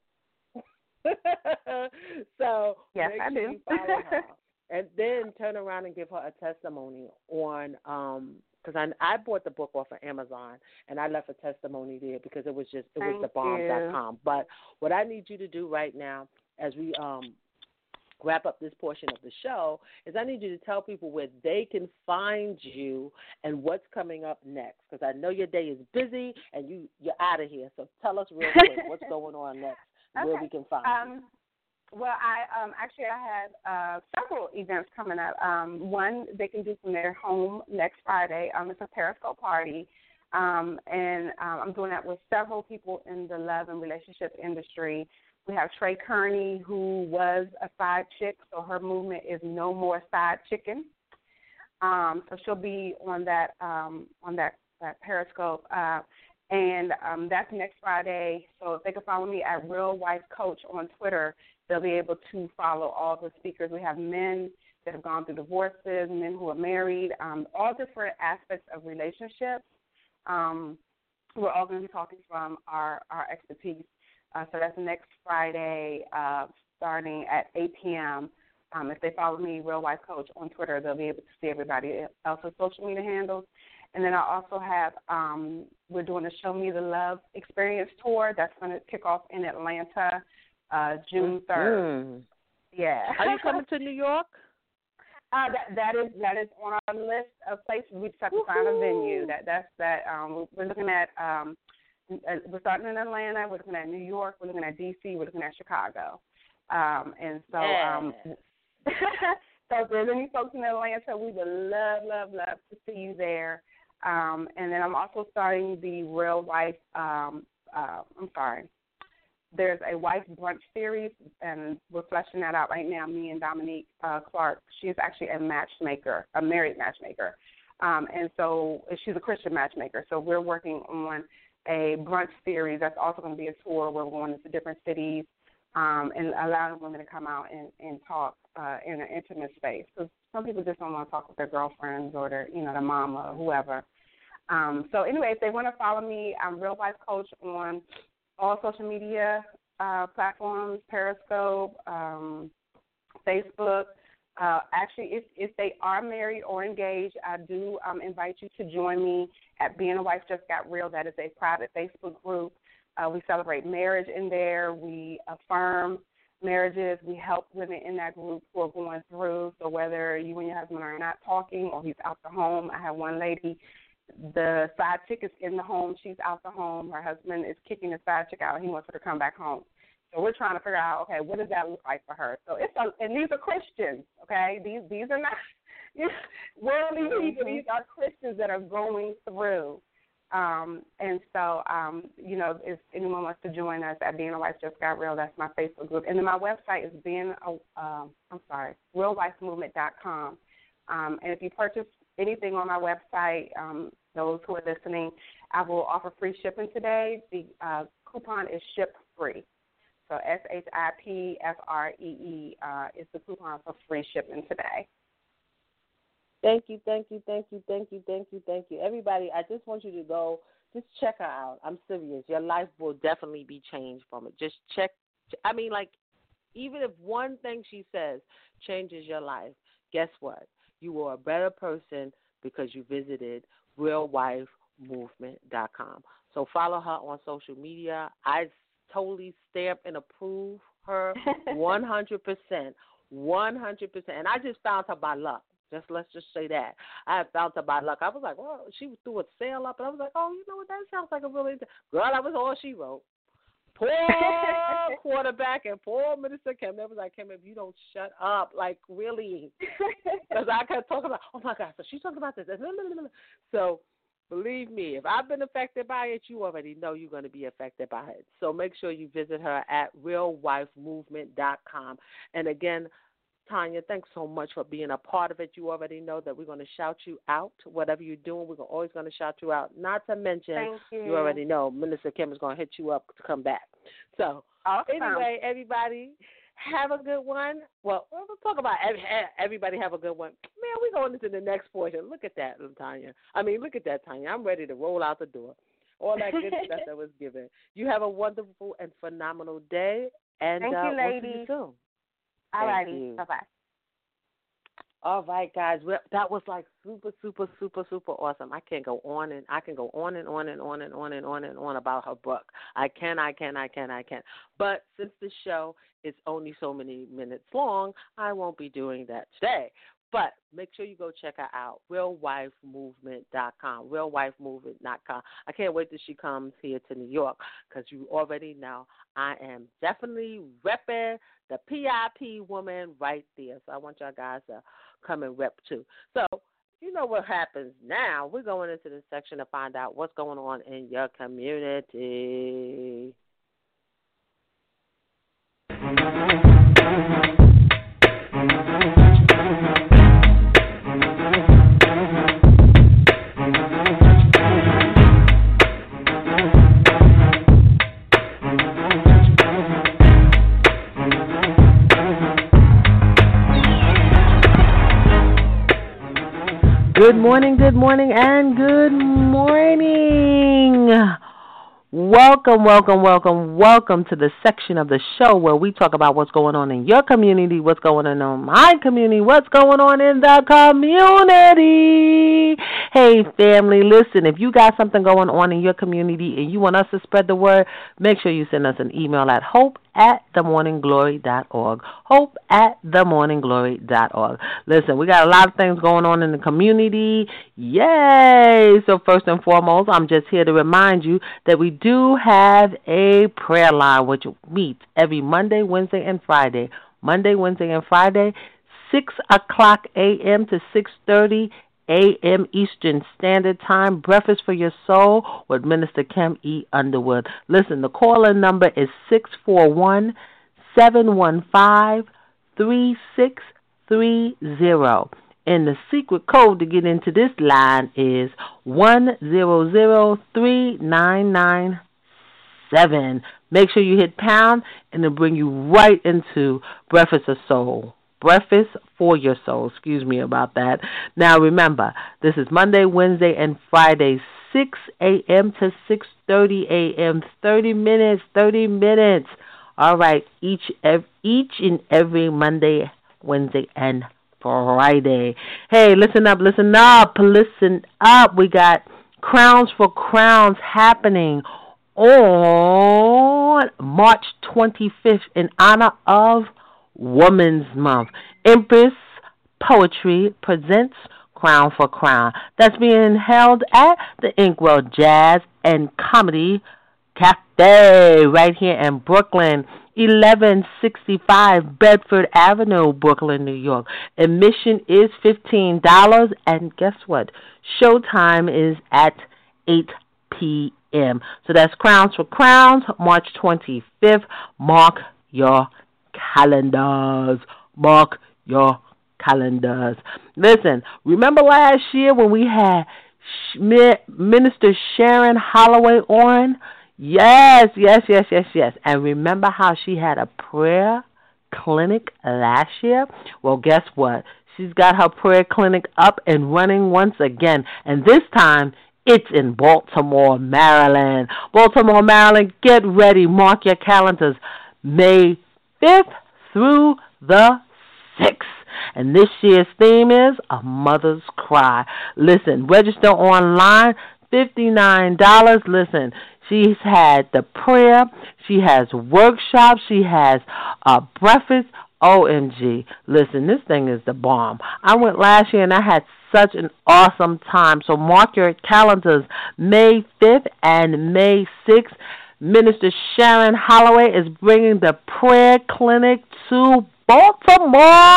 so yes, make I sure do. you follow her. And then turn around and give her a testimony on, um, because I, I bought the book off of Amazon, and I left a testimony there because it was just, it Thank was the bomb dot com. you. But what I need you to do right now, as we um, wrap up this portion of the show, is I need you to tell people where they can find you and what's coming up next, because I know your day is busy and you, you're out of here. So tell us real quick what's going on next, okay. where we can find um, you. Well, I um, actually I have uh, several events coming up. Um, one they can do from their home next Friday. Um, it's a Periscope party, um, and um, I'm doing that with several people in the love and relationship industry. We have Trey Kearney, who was a side chick, so her movement is no more side chicken. Um, so she'll be on that um, on that, that Periscope, uh, and um, that's next Friday. So if they can follow me at Real Wife Coach on Twitter, they'll be able to follow all the speakers. We have men that have gone through divorces, men who are married, um, all different aspects of relationships. Um, we're all going to be talking from our, our expertise. Uh, so that's next Friday, uh, starting at eight p.m. Um, if they follow me, Real Wife Coach, on Twitter, they'll be able to see everybody else's social media handles. And then I also have, um, we're doing a Show Me the Love Experience tour. That's going to kick off in Atlanta uh, June third. Mm. Yeah. Are you coming to New York? Uh, that that is that is on our list of places. We just have to find a venue. That that's that. Um, we're looking at. Um, we're starting in Atlanta. We're looking at New York. We're looking at D C. We're looking at Chicago. Um, and so, yeah. um, so if there's any folks in Atlanta, we would love, love, love to see you there. Um, and then I'm also starting the Real Wife. Um, uh, I'm sorry. There's a wife brunch series, and we're fleshing that out right now, me and Dominique uh, Clark. She's actually a matchmaker, a married matchmaker. Um, and so she's a Christian matchmaker. So we're working on a brunch series that's also going to be a tour where we're going into different cities um, and allowing women to come out and, and talk uh, in an intimate space. Because some people just don't want to talk with their girlfriends or their, you know, their mama or whoever. Um, so anyway, if they want to follow me, I'm Real Wife Coach on all social media uh, platforms, Periscope, um, Facebook. Uh, actually, if, if they are married or engaged, I do um, invite you to join me at Being a Wife Just Got Real. That is a private Facebook group. Uh, we celebrate marriage in there. We affirm marriages. We help women in that group who are going through. So whether you and your husband are not talking or he's out the home, I have one lady. The side chick is in the home. She's out the home. Her husband is kicking the side chick out. He wants her to come back home. So we're trying to figure out, okay, what does that look like for her? So it's a, and these are Christians, okay? These these are not worldly people. These are Christians that are going through. Um, and so, um, you know, if anyone wants to join us at Being a Wife Just Got Real, that's my Facebook group. And then my website is being a, um, I'm sorry, real wife movement dot com. Um, and if you purchase anything on my website, um, those who are listening, I will offer free shipping today. The uh, coupon is Ship Free. So S H I P F R E E uh, is the coupon for free shipping today. Thank you, thank you, thank you, thank you, thank you, thank you. Everybody, I just want you to go, just check her out. I'm serious. Your life will definitely be changed from it. Just check. I mean, like, even if one thing she says changes your life, guess what? You are a better person because you visited real wife movement dot com. So follow her on social media. I totally stamp and approve her one hundred percent, one hundred percent. And I just found her by luck. Just let's just say that. I found her by luck. I was like, well, she threw a sale up, and I was like, oh, you know what? That sounds like a really girl. That was all she wrote. Poor quarterback and poor Minister Kim. They was like, Kim, if you don't shut up, like really, because I kept talking about, oh my God, so she's talking about this. So believe me, if I've been affected by it, you already know you're going to be affected by it. So make sure you visit her at real wife movement dot com. And again, Tanya, thanks so much for being a part of it. You already know that we're going to shout you out. Whatever you're doing, we're always going to shout you out. Not to mention, you. you already know, Minister Kim is going to hit you up to come back. So awesome. Anyway, everybody, have a good one. Well, we'll talk about everybody have a good one. Man, we're going into the next portion. Look at that, Tanya. I mean, look at that, Tanya. I'm ready to roll out the door. All that good stuff that was given. You have a wonderful and phenomenal day. And Thank uh, you, we'll ladies. see you soon. All righty. Bye-bye. All right, guys. Well, that was like super, super, super, super awesome. I can't go on and I can go on and on and on and on and on and on about her book. I can, I can, I can, I can. But since the show is only so many minutes long, I won't be doing that today. But make sure you go check her out, real wife movement dot com, real wife movement dot com. I can't wait till she comes here to New York because you already know I am definitely repping the P I P woman right there. So I want y'all guys to come and rep too. So you know what happens now. We're going into this section to find out what's going on in your community. Good morning, good morning, and good morning. Welcome, welcome, welcome, welcome to the section of the show where we talk about what's going on in your community, what's going on in my community, what's going on in the community. Hey, family, listen, if you got something going on in your community and you want us to spread the word, make sure you send us an email at hope at the morning glory dot org. Hope at the morning glory dot org. Listen, we got a lot of things going on in the community. Yay! So first and foremost, I'm just here to remind you that we do have a prayer line which meets every Monday, Wednesday, and Friday. Monday, Wednesday, and Friday, six o'clock a.m. to six thirty a.m. Eastern Standard Time. Breakfast for Your Soul with Minister Kim E. Underwood. Listen, the call-in number is six four one, seven one five, three six three zero. And the secret code to get into this line is one zero zero three nine nine seven. Make sure you hit pound, and it'll bring you right into Breakfast of Soul. Breakfast for Your Soul. Excuse me about that. Now, remember, this is Monday, Wednesday, and Friday, six a.m. to six thirty a.m. thirty minutes, thirty minutes. All right, each, ev- each and every Monday, Wednesday, and Friday. Hey, listen up, listen up, listen up. We got Crowns for Crowns happening on March twenty-fifth in honor of Women's Month. Empress Poetry presents Crown for Crown. That's being held at the Inkwell Jazz and Comedy Cafe right here in Brooklyn, eleven sixty-five Bedford Avenue, Brooklyn, New York. Admission is fifteen dollars, and guess what? Showtime is at eight p.m. So that's Crowns for Crowns, March twenty-fifth. Mark your calendars. Mark your calendars. Listen, remember last year when we had Minister Sharon Holloway on? Yes, yes, yes, yes, yes. And remember how she had a prayer clinic last year? Well, guess what? She's got her prayer clinic up and running once again. And this time, it's in Baltimore, Maryland. Baltimore, Maryland, get ready. Mark your calendars. May fifth through the sixth. And this year's theme is A Mother's Cry. Listen, register online, fifty-nine dollars. Listen, she's had the prayer. She has workshops. She has a breakfast. O M G. Listen, this thing is the bomb. I went last year and I had such an awesome time. So mark your calendars, May fifth and May sixth. Minister Sharon Holloway is bringing the prayer clinic to Baltimore,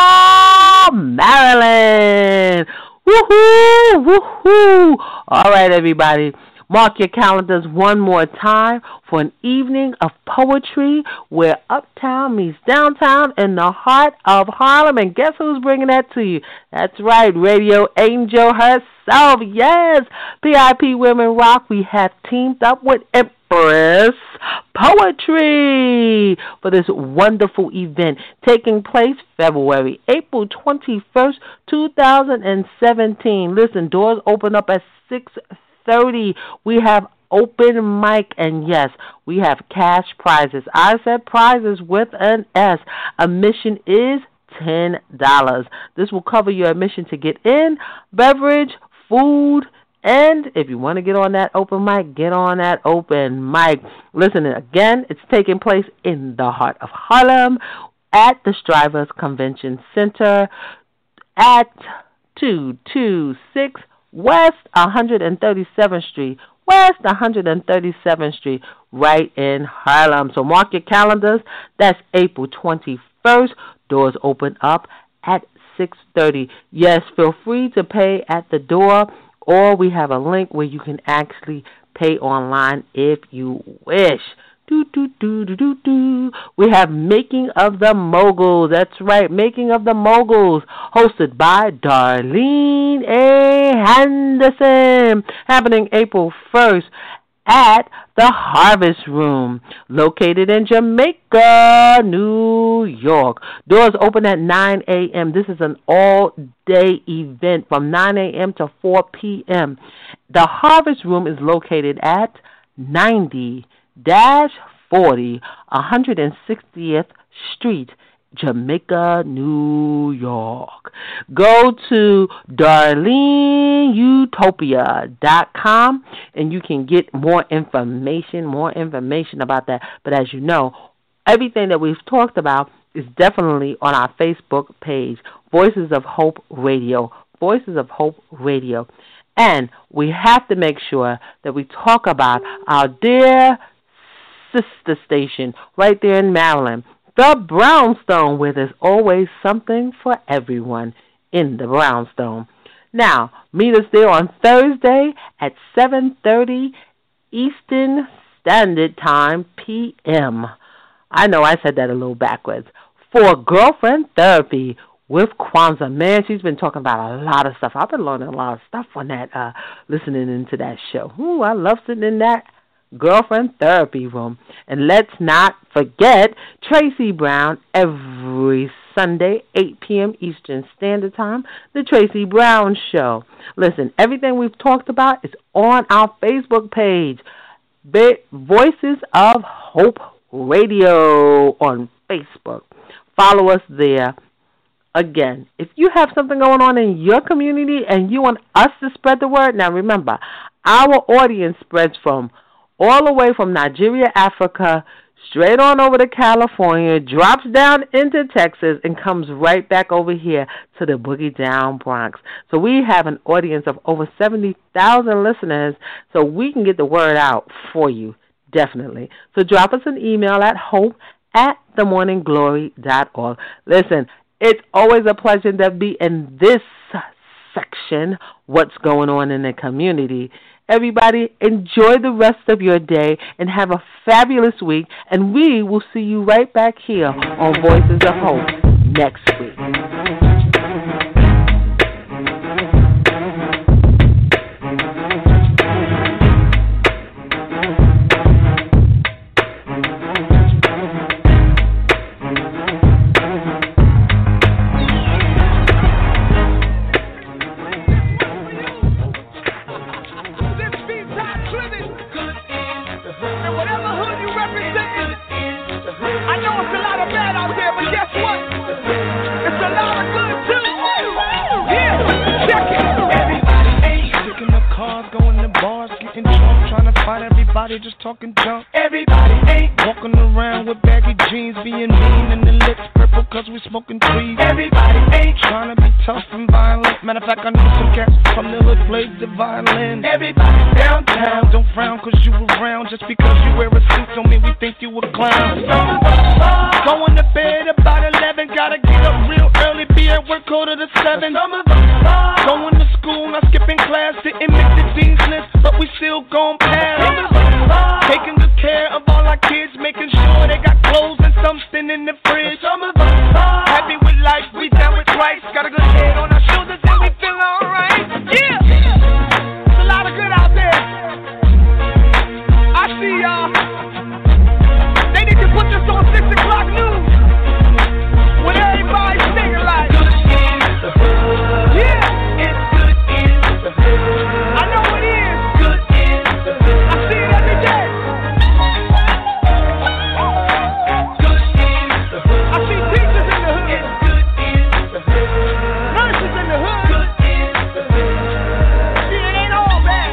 Maryland. Woohoo! Woohoo! All right, everybody. Mark your calendars one more time for an evening of poetry where uptown meets downtown in the heart of Harlem. And guess who's bringing that to you? That's right, Radio Angel herself. Yes, P I P Women Rock. We have teamed up with Empress Poetry for this wonderful event taking place February, April twenty-first, two thousand seventeen. Listen, doors open up at six thirty. We have open mic, and yes, we have cash prizes. I said prizes with an S. Admission is ten dollars. This will cover your admission to get in, beverage, food, and if you want to get on that open mic, get on that open mic. Listen, again, it's taking place in the heart of Harlem at the Strivers Convention Center at two two six West one hundred thirty-seventh Street, West one hundred thirty-seventh Street, right in Harlem. So mark your calendars. That's April twenty-first. Doors open up at six thirty. Yes, feel free to pay at the door, or we have a link where you can actually pay online if you wish. Do, do, do, do, do, do. We have Making of the Moguls. That's right, Making of the Moguls, hosted by Darlene A. Henderson, happening April first at the Harvest Room, located in Jamaica, New York. Doors open at nine a.m. This is an all-day event from nine a.m. to four p.m. The Harvest Room is located at ninety dash forty one hundred sixtieth Street, Jamaica, New York. Go to Darlene Utopia dot com and you can get more information, more information about that. But as you know, everything that we've talked about is definitely on our Facebook page, Voices of Hope Radio, Voices of Hope Radio. And we have to make sure that we talk about our dear sister station right there in Maryland, the Brownstone, where there's always something for everyone in the Brownstone. Now, meet us there on Thursday at seven thirty Eastern Standard Time, P M I know I said that a little backwards. For Girlfriend Therapy with Kwanzaa. Man, she's been talking about a lot of stuff. I've been learning a lot of stuff on that, uh, listening into that show. Ooh, I love sitting in that Girlfriend Therapy Room. And let's not forget Tracy Brown every Sunday, eight p.m. Eastern Standard Time, The Tracy Brown Show. Listen, everything we've talked about is on our Facebook page, Voices of Hope Radio on Facebook. Follow us there. Again, if you have something going on in your community and you want us to spread the word, now remember, our audience spreads from all the way from Nigeria, Africa, straight on over to California, drops down into Texas, and comes right back over here to the Boogie Down Bronx. So we have an audience of over seventy thousand listeners, so we can get the word out for you, definitely. So drop us an email at hope at the morning glory dot org. Listen, it's always a pleasure to be in this section, what's going on in the community. Everybody, enjoy the rest of your day and have a fabulous week. And we will see you right back here on Voices of Hope next week. everybody just talking junk. Everybody ain't walking around with baggy jeans, being mean, and the lips purple cause we smoking trees. Everybody ain't trying to be tough and violent. Matter of fact, I know some cats from the hood plays the violin. Everybody downtown, don't frown cause you around. Just because you wear a suit don't mean we think you a clown. Going to bed about eleven, gotta get up real early, be at work quarter to seven. Going to school, not skipping class, didn't make the dean's list, but we still gon' pass. Taking good care of all our kids, making sure they got clothes and something in the fridge. Happy with life, we down with Christ, got a good head on our shoulders and we feel alright. Yeah, there's a lot of good out there. I see y'all. They need to put this on six o'clock news with everybody singing like, good in the hood. Yeah, it's good in the hood. I know it is. Good in the hood. I see it every day. Good in the hood. I see teachers in the hood. It's good in the hood. Nurses in the hood. Good in the hood. See, it ain't all bad.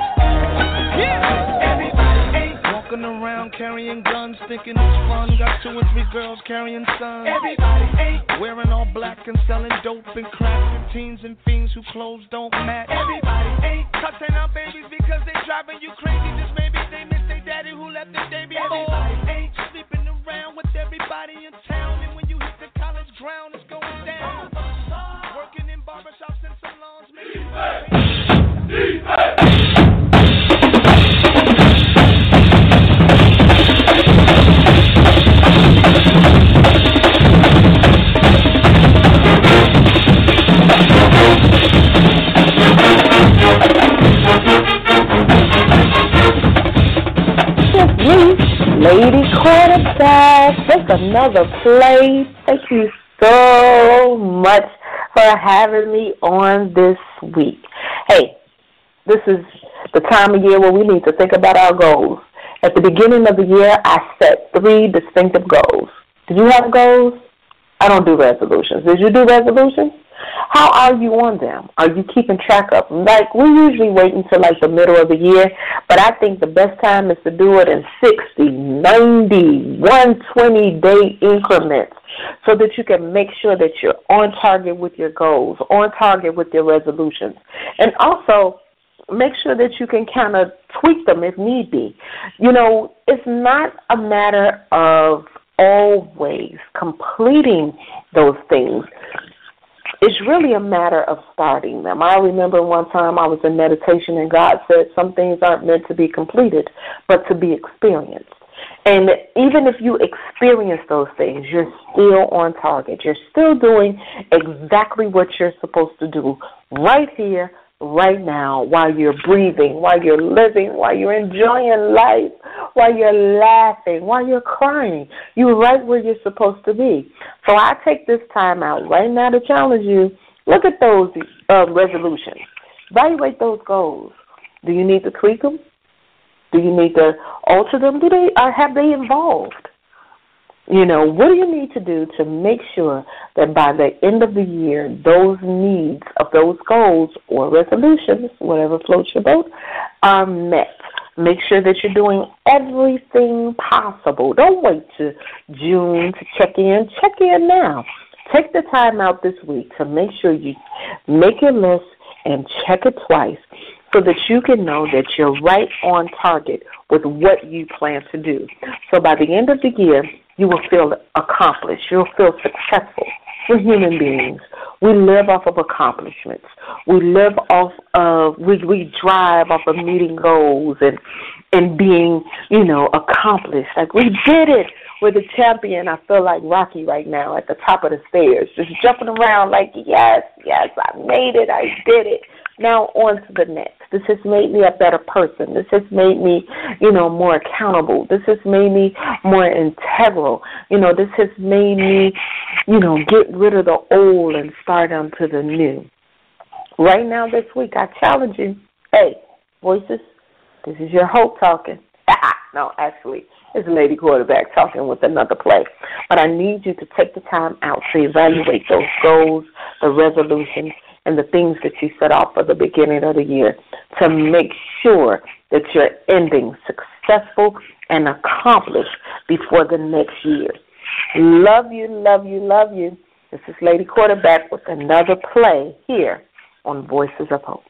Yeah. Everybody ain't walking around carrying guns, thinking it's fun. Got two or three girls carrying sons. Everybody ain't wearing all black and selling dope and crack with teens and fiends who clothes don't match. Everybody ain't cussing out babies because they driving you crazy. Just maybe they miss their daddy who left the day before. Everybody ain't sleeping around with everybody in town, and when you hit the college ground, it's going down. Working in barbershops and salons, making Lady Quarterback, just another play. Thank you so much for having me on this week. Hey, this is the time of year where we need to think about our goals. At the beginning of the year, I set three distinctive goals. Did you have goals? I don't do resolutions. Did you do resolutions? How are you on them? Are you keeping track of them? Like, we usually wait until like the middle of the year, but I think the best time is to do it in sixty, ninety, one hundred twenty day increments so that you can make sure that you're on target with your goals, on target with your resolutions. And also, make sure that you can kind of tweak them if need be. You know, it's not a matter of always completing those things. It's really a matter of starting them. I remember one time I was in meditation and God said some things aren't meant to be completed, but to be experienced. And even if you experience those things, you're still on target. You're still doing exactly what you're supposed to do right here, right now, while you're breathing, while you're living, while you're enjoying life, while you're laughing, while you're crying. You're right where you're supposed to be. So I take this time out right now to challenge you. Look at those uh, resolutions. Evaluate those goals. Do you need to tweak them? Do you need to alter them? Do they, or have they evolved? You know, what do you need to do to make sure that by the end of the year, those needs of those goals or resolutions, whatever floats your boat, are met? Make sure that you're doing everything possible. Don't wait to June to check in. Check in now. Take the time out this week to make sure you make your list and check it twice so that you can know that you're right on target with what you plan to do. So by the end of the year, you will feel accomplished. You'll feel successful. We're human beings. We live off of accomplishments. We live off of, we, we drive off of meeting goals and, and being, you know, accomplished. Like, we did it. We're the champion. I feel like Rocky right now at the top of the stairs, just jumping around like, yes, yes, I made it. I did it. Now on to the next. This has made me a better person. This has made me, you know, more accountable. This has made me more integral. You know, this has made me, you know, get rid of the old and start onto the new. Right now this week, I challenge you. Hey, voices, this is your hope talking. No, actually, it's Lady Quarterback talking with another play. But I need you to take the time out to evaluate those goals, the resolutions, and the things that you set off for the beginning of the year to make sure that you're ending successfully successful and accomplished before the next year. Love you, love you, love you. This is Lady Quarterback with another play here on Voices of Hope.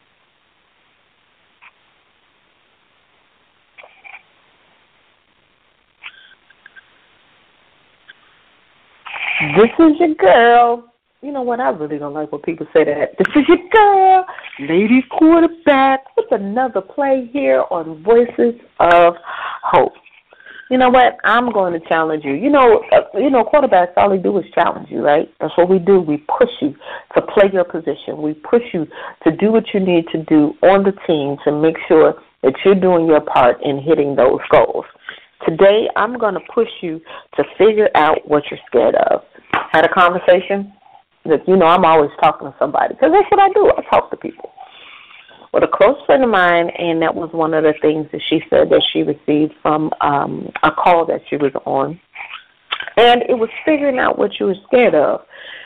This is your girl. You know what? I really don't like when people say that. This is your girl, Lady Quarterback, with another play here on Voices of Hope. You know what? I'm going to challenge you. You know, uh, you know, quarterbacks, all they do is challenge you, right? That's what we do. We push you to play your position. We push you to do what you need to do on the team to make sure that you're doing your part in hitting those goals. Today, I'm going to push you to figure out what you're scared of. Had a conversation that, you know, I'm always talking to somebody because that's what I do. I talk to people. With a close friend of mine, and that was one of the things that she said that she received from um, a call that she was on. And it was figuring out what you were scared of.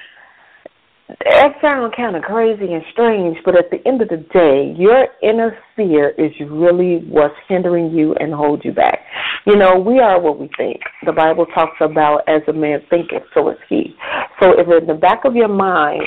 That sounds kind of crazy and strange, but at the end of the day, your inner fear is really what's hindering you and hold you back. You know, we are what we think. The Bible talks about as a man thinketh, so is he. So if in the back of your mind,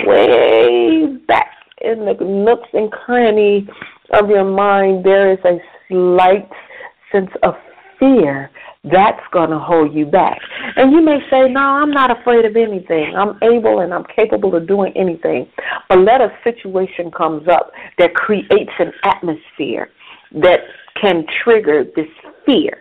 way back in the nooks and crannies of your mind, there is a slight sense of fear, that's going to hold you back. And you may say, no, I'm not afraid of anything. I'm able and I'm capable of doing anything. But let a situation comes up that creates an atmosphere that can trigger this fear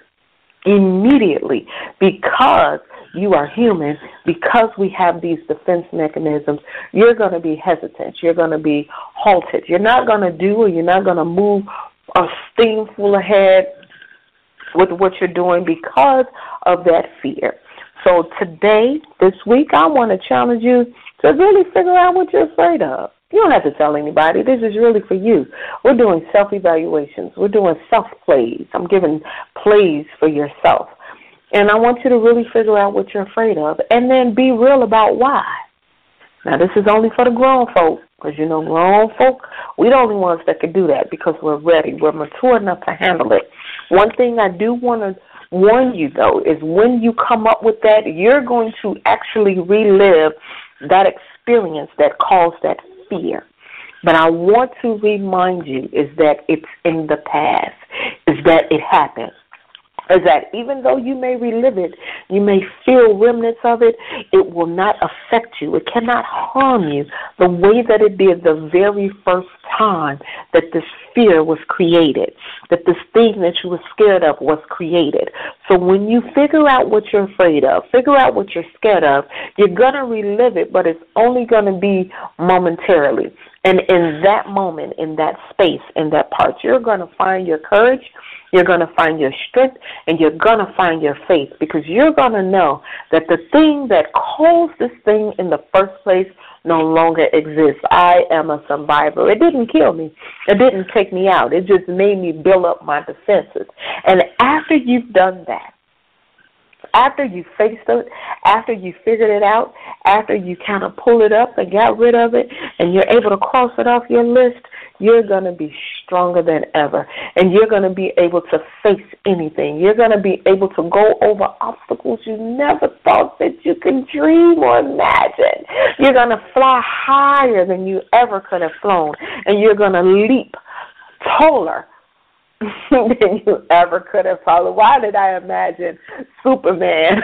immediately because you are human, because we have these defense mechanisms. You're going to be hesitant. You're going to be halted. You're not going to do or you're not going to move a steam full ahead with what you're doing because of that fear. So today, this week, I want to challenge you to really figure out what you're afraid of. You don't have to tell anybody. This is really for you. We're doing self-evaluations. We're doing self-plays. I'm giving plays for yourself. And I want you to really figure out what you're afraid of and then be real about why. Now, this is only for the grown folk because, you know, grown folk, we're the only ones that can do that because we're ready. We're mature enough to handle it. One thing I do want to warn you, though, is when you come up with that, you're going to actually relive that experience that caused that fear. But I want to remind you is that it's in the past, is that it happened. Is that even though you may relive it, you may feel remnants of it, it will not affect you. It cannot harm you the way that it did the very first time that this fear was created, that this thing that you were scared of was created. So when you figure out what you're afraid of, figure out what you're scared of, you're going to relive it, but it's only going to be momentarily. And in that moment, in that space, in that part, you're going to find your courage, you're going to find your strength, and you're going to find your faith because you're going to know that the thing that caused this thing in the first place no longer exists. I am a survivor. It didn't kill me. It didn't take me out. It just made me build up my defenses. And after you've done that, after you faced it, after you figured it out, after you kind of pull it up and got rid of it, and you're able to cross it off your list, you're going to be stronger than ever. And you're going to be able to face anything. You're going to be able to go over obstacles you never thought that you could dream or imagine. You're going to fly higher than you ever could have flown. And you're going to leap taller than you ever could have followed. Why did I imagine Superman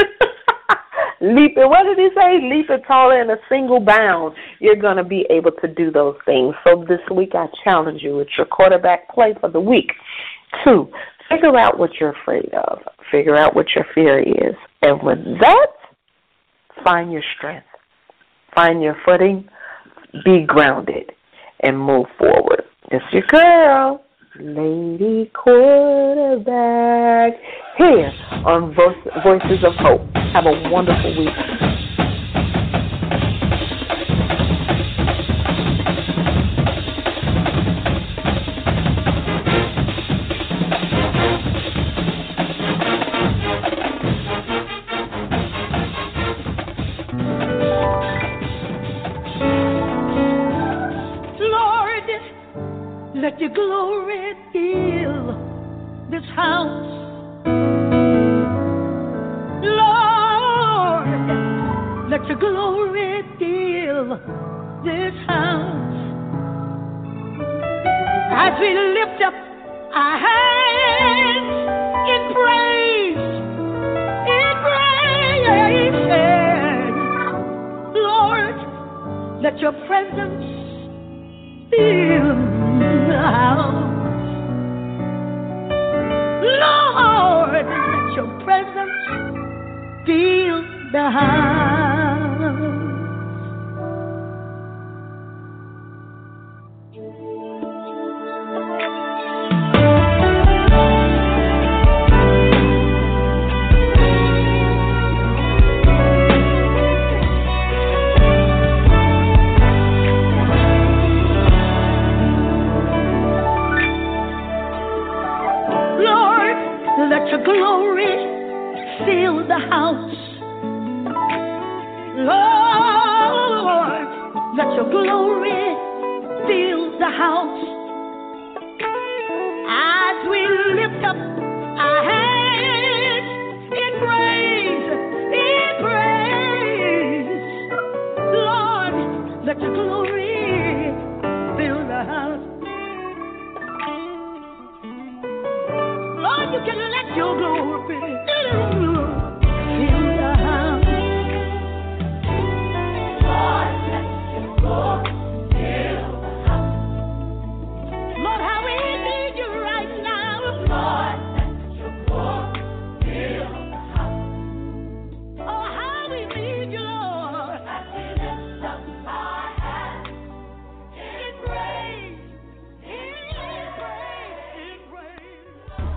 leaping? What did he say? Leaping taller in a single bound. You're going to be able to do those things. So this week I challenge you. It's your quarterback play for the week. Two, figure out what you're afraid of. Figure out what your fear is. And with that, find your strength. Find your footing. Be grounded and move forward. It's your girl, Lady Quarterback, here on Voices of Hope. Have a wonderful week. Lord, let your glory fill this house. Lord, let your glory fill this house. As we lift up our hands in praise, in praise, Lord, let your presence fill the house. Lord, let your presence fill the house. Let your glory fill the house. Lord, let your glory fill the house. As we lift up our hands in praise, in praise, Lord, let your glory fill the house. Lord, you can let your glory fill the house. Lord, let your glory fill the house. Lord, how we need you right now. Lord, let your glory fill the house. Oh, how we need you, Lord. As we lift up our hands in praise, in praise, in praise.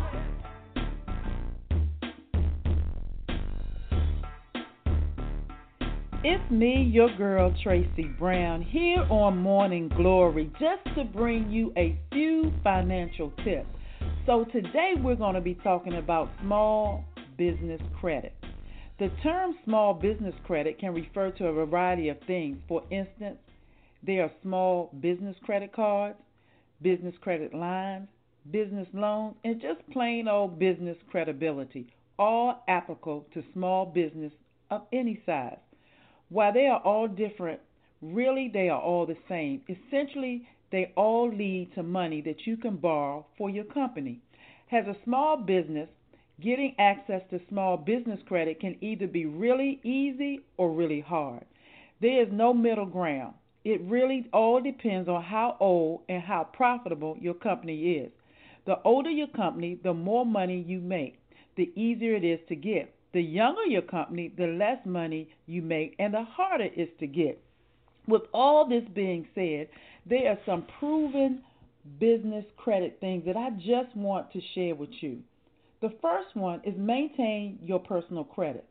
It's me, your girl, Tracy Brown, here on Morning Glory, just to bring you a few financial tips. So today we're going to be talking about small business credit. The term small business credit can refer to a variety of things. For instance, there are small business credit cards, business credit lines, business loans, and just plain old business credibility, all applicable to small business of any size. While they are all different, really they are all the same. Essentially, they all lead to money that you can borrow for your company. As a small business, getting access to small business credit can either be really easy or really hard. There is no middle ground. It really all depends on how old and how profitable your company is. The older your company, the more money you make, the easier it is to get. The younger your company, the less money you make, and the harder it is to get. With all this being said, there are some proven business credit things that I just want to share with you. The first one is maintain your personal credit.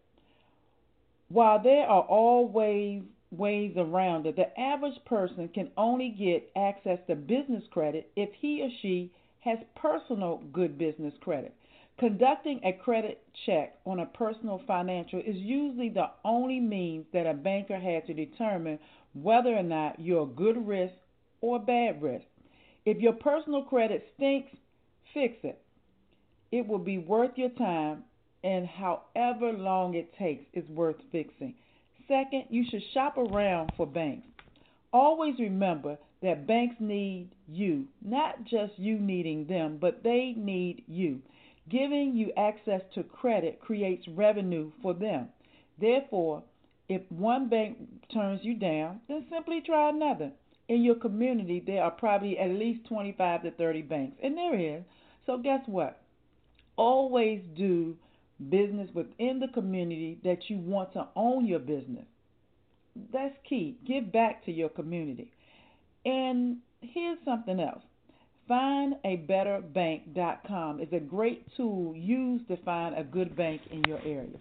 While there are always ways around it, the average person can only get access to business credit if he or she has personal good business credit. Conducting a credit check on a personal financial is usually the only means that a banker has to determine whether or not you're a good risk or a bad risk. If your personal credit stinks, fix it. It will be worth your time, and however long it takes is worth fixing. Second, you should shop around for banks. Always remember that banks need you, not just you needing them, but they need you. Giving you access to credit creates revenue for them. Therefore, if one bank turns you down, then simply try another. In your community, there are probably at least twenty-five to thirty banks, and there is. So guess what? Always do business within the community that you want to own your business. That's key. Give back to your community. And here's something else. find a better bank dot com is a great tool used to find a good bank in your area.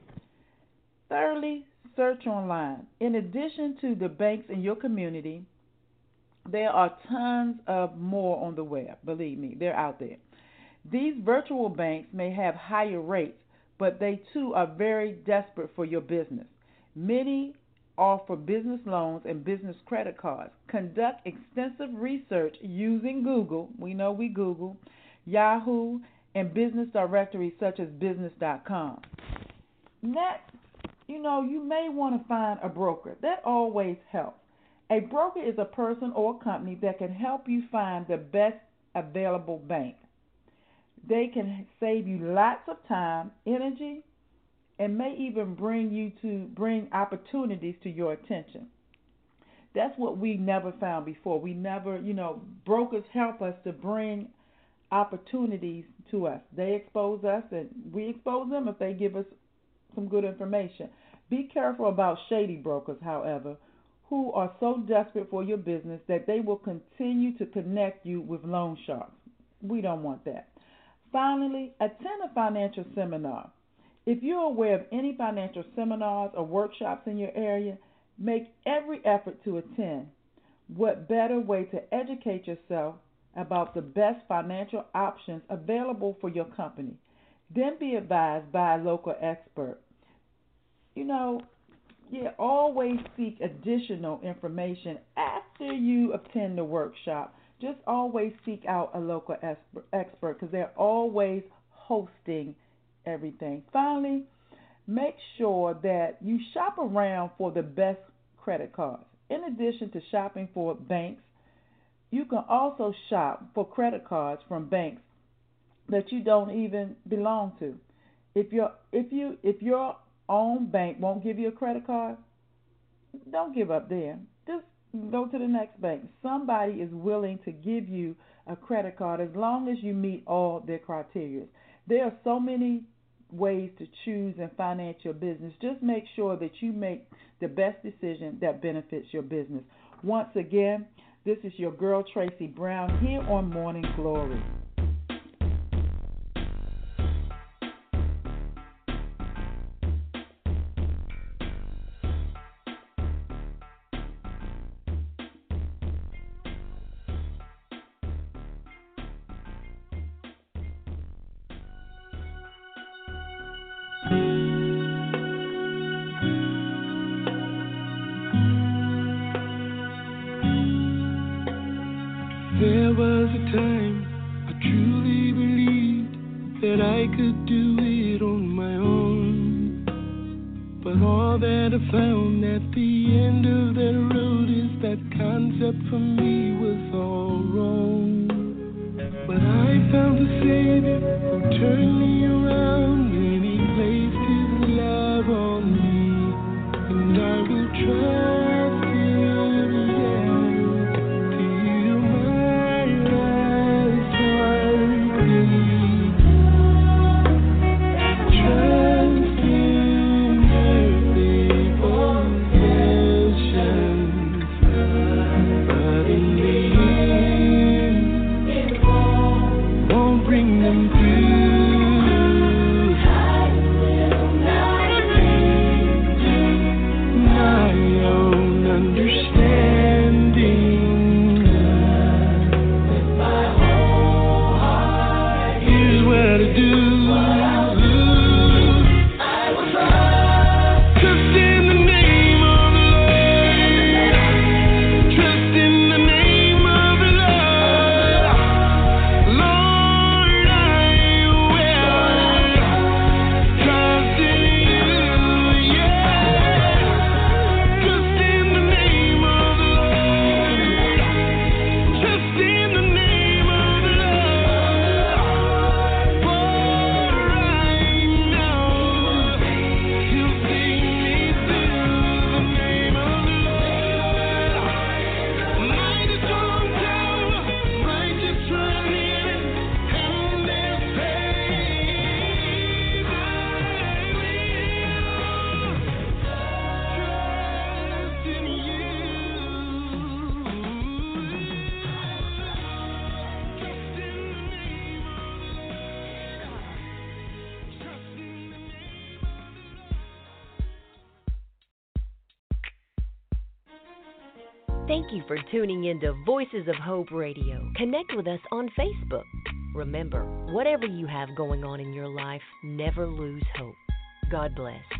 Thirdly, search online. In addition to the banks in your community, there are tons of more on the web. Believe me, they're out there. These virtual banks may have higher rates, but they too are very desperate for your business. Many offer business loans and business credit cards. Conduct extensive research using Google. We know we Google, Yahoo, and business directories such as business dot com. Next, you know, you may want to find a broker. That always helps. A broker is a person or company that can help you find the best available bank. They can save you lots of time, energy, and may even bring you to bring opportunities to your attention. That's what we never found before. We never, you know, brokers help us to bring opportunities to us. They expose us and we expose them if they give us some good information. Be careful about shady brokers, however, who are so desperate for your business that they will continue to connect you with loan sharks. We don't want that. Finally, attend a financial seminar. If you're aware of any financial seminars or workshops in your area, make every effort to attend. What better way to educate yourself about the best financial options available for your company? Then be advised by a local expert. You know, yeah, always seek additional information after you attend the workshop. Just always seek out a local expert because they're always hosting everything. Finally, make sure that you shop around for the best credit cards. In addition to shopping for banks, you can also shop for credit cards from banks that you don't even belong to. If your if you if your own bank won't give you a credit card, don't give up there. Just go to the next bank. Somebody is willing to give you a credit card as long as you meet all their criteria. There are so many ways to choose and finance your business. Just make sure that you make the best decision that benefits your business. Once again, this is your girl Tracy Brown here on Morning Glory. There was a time I truly believed that I could do it on my own. But all that I found at the end of that road is that concept for me was all wrong. But I found a Savior who turned me around and He placed His love on me. And I will trust Him, yeah. Thank you for tuning in to Voices of Hope Radio. Connect with us on Facebook. Remember, whatever you have going on in your life, never lose hope. God bless.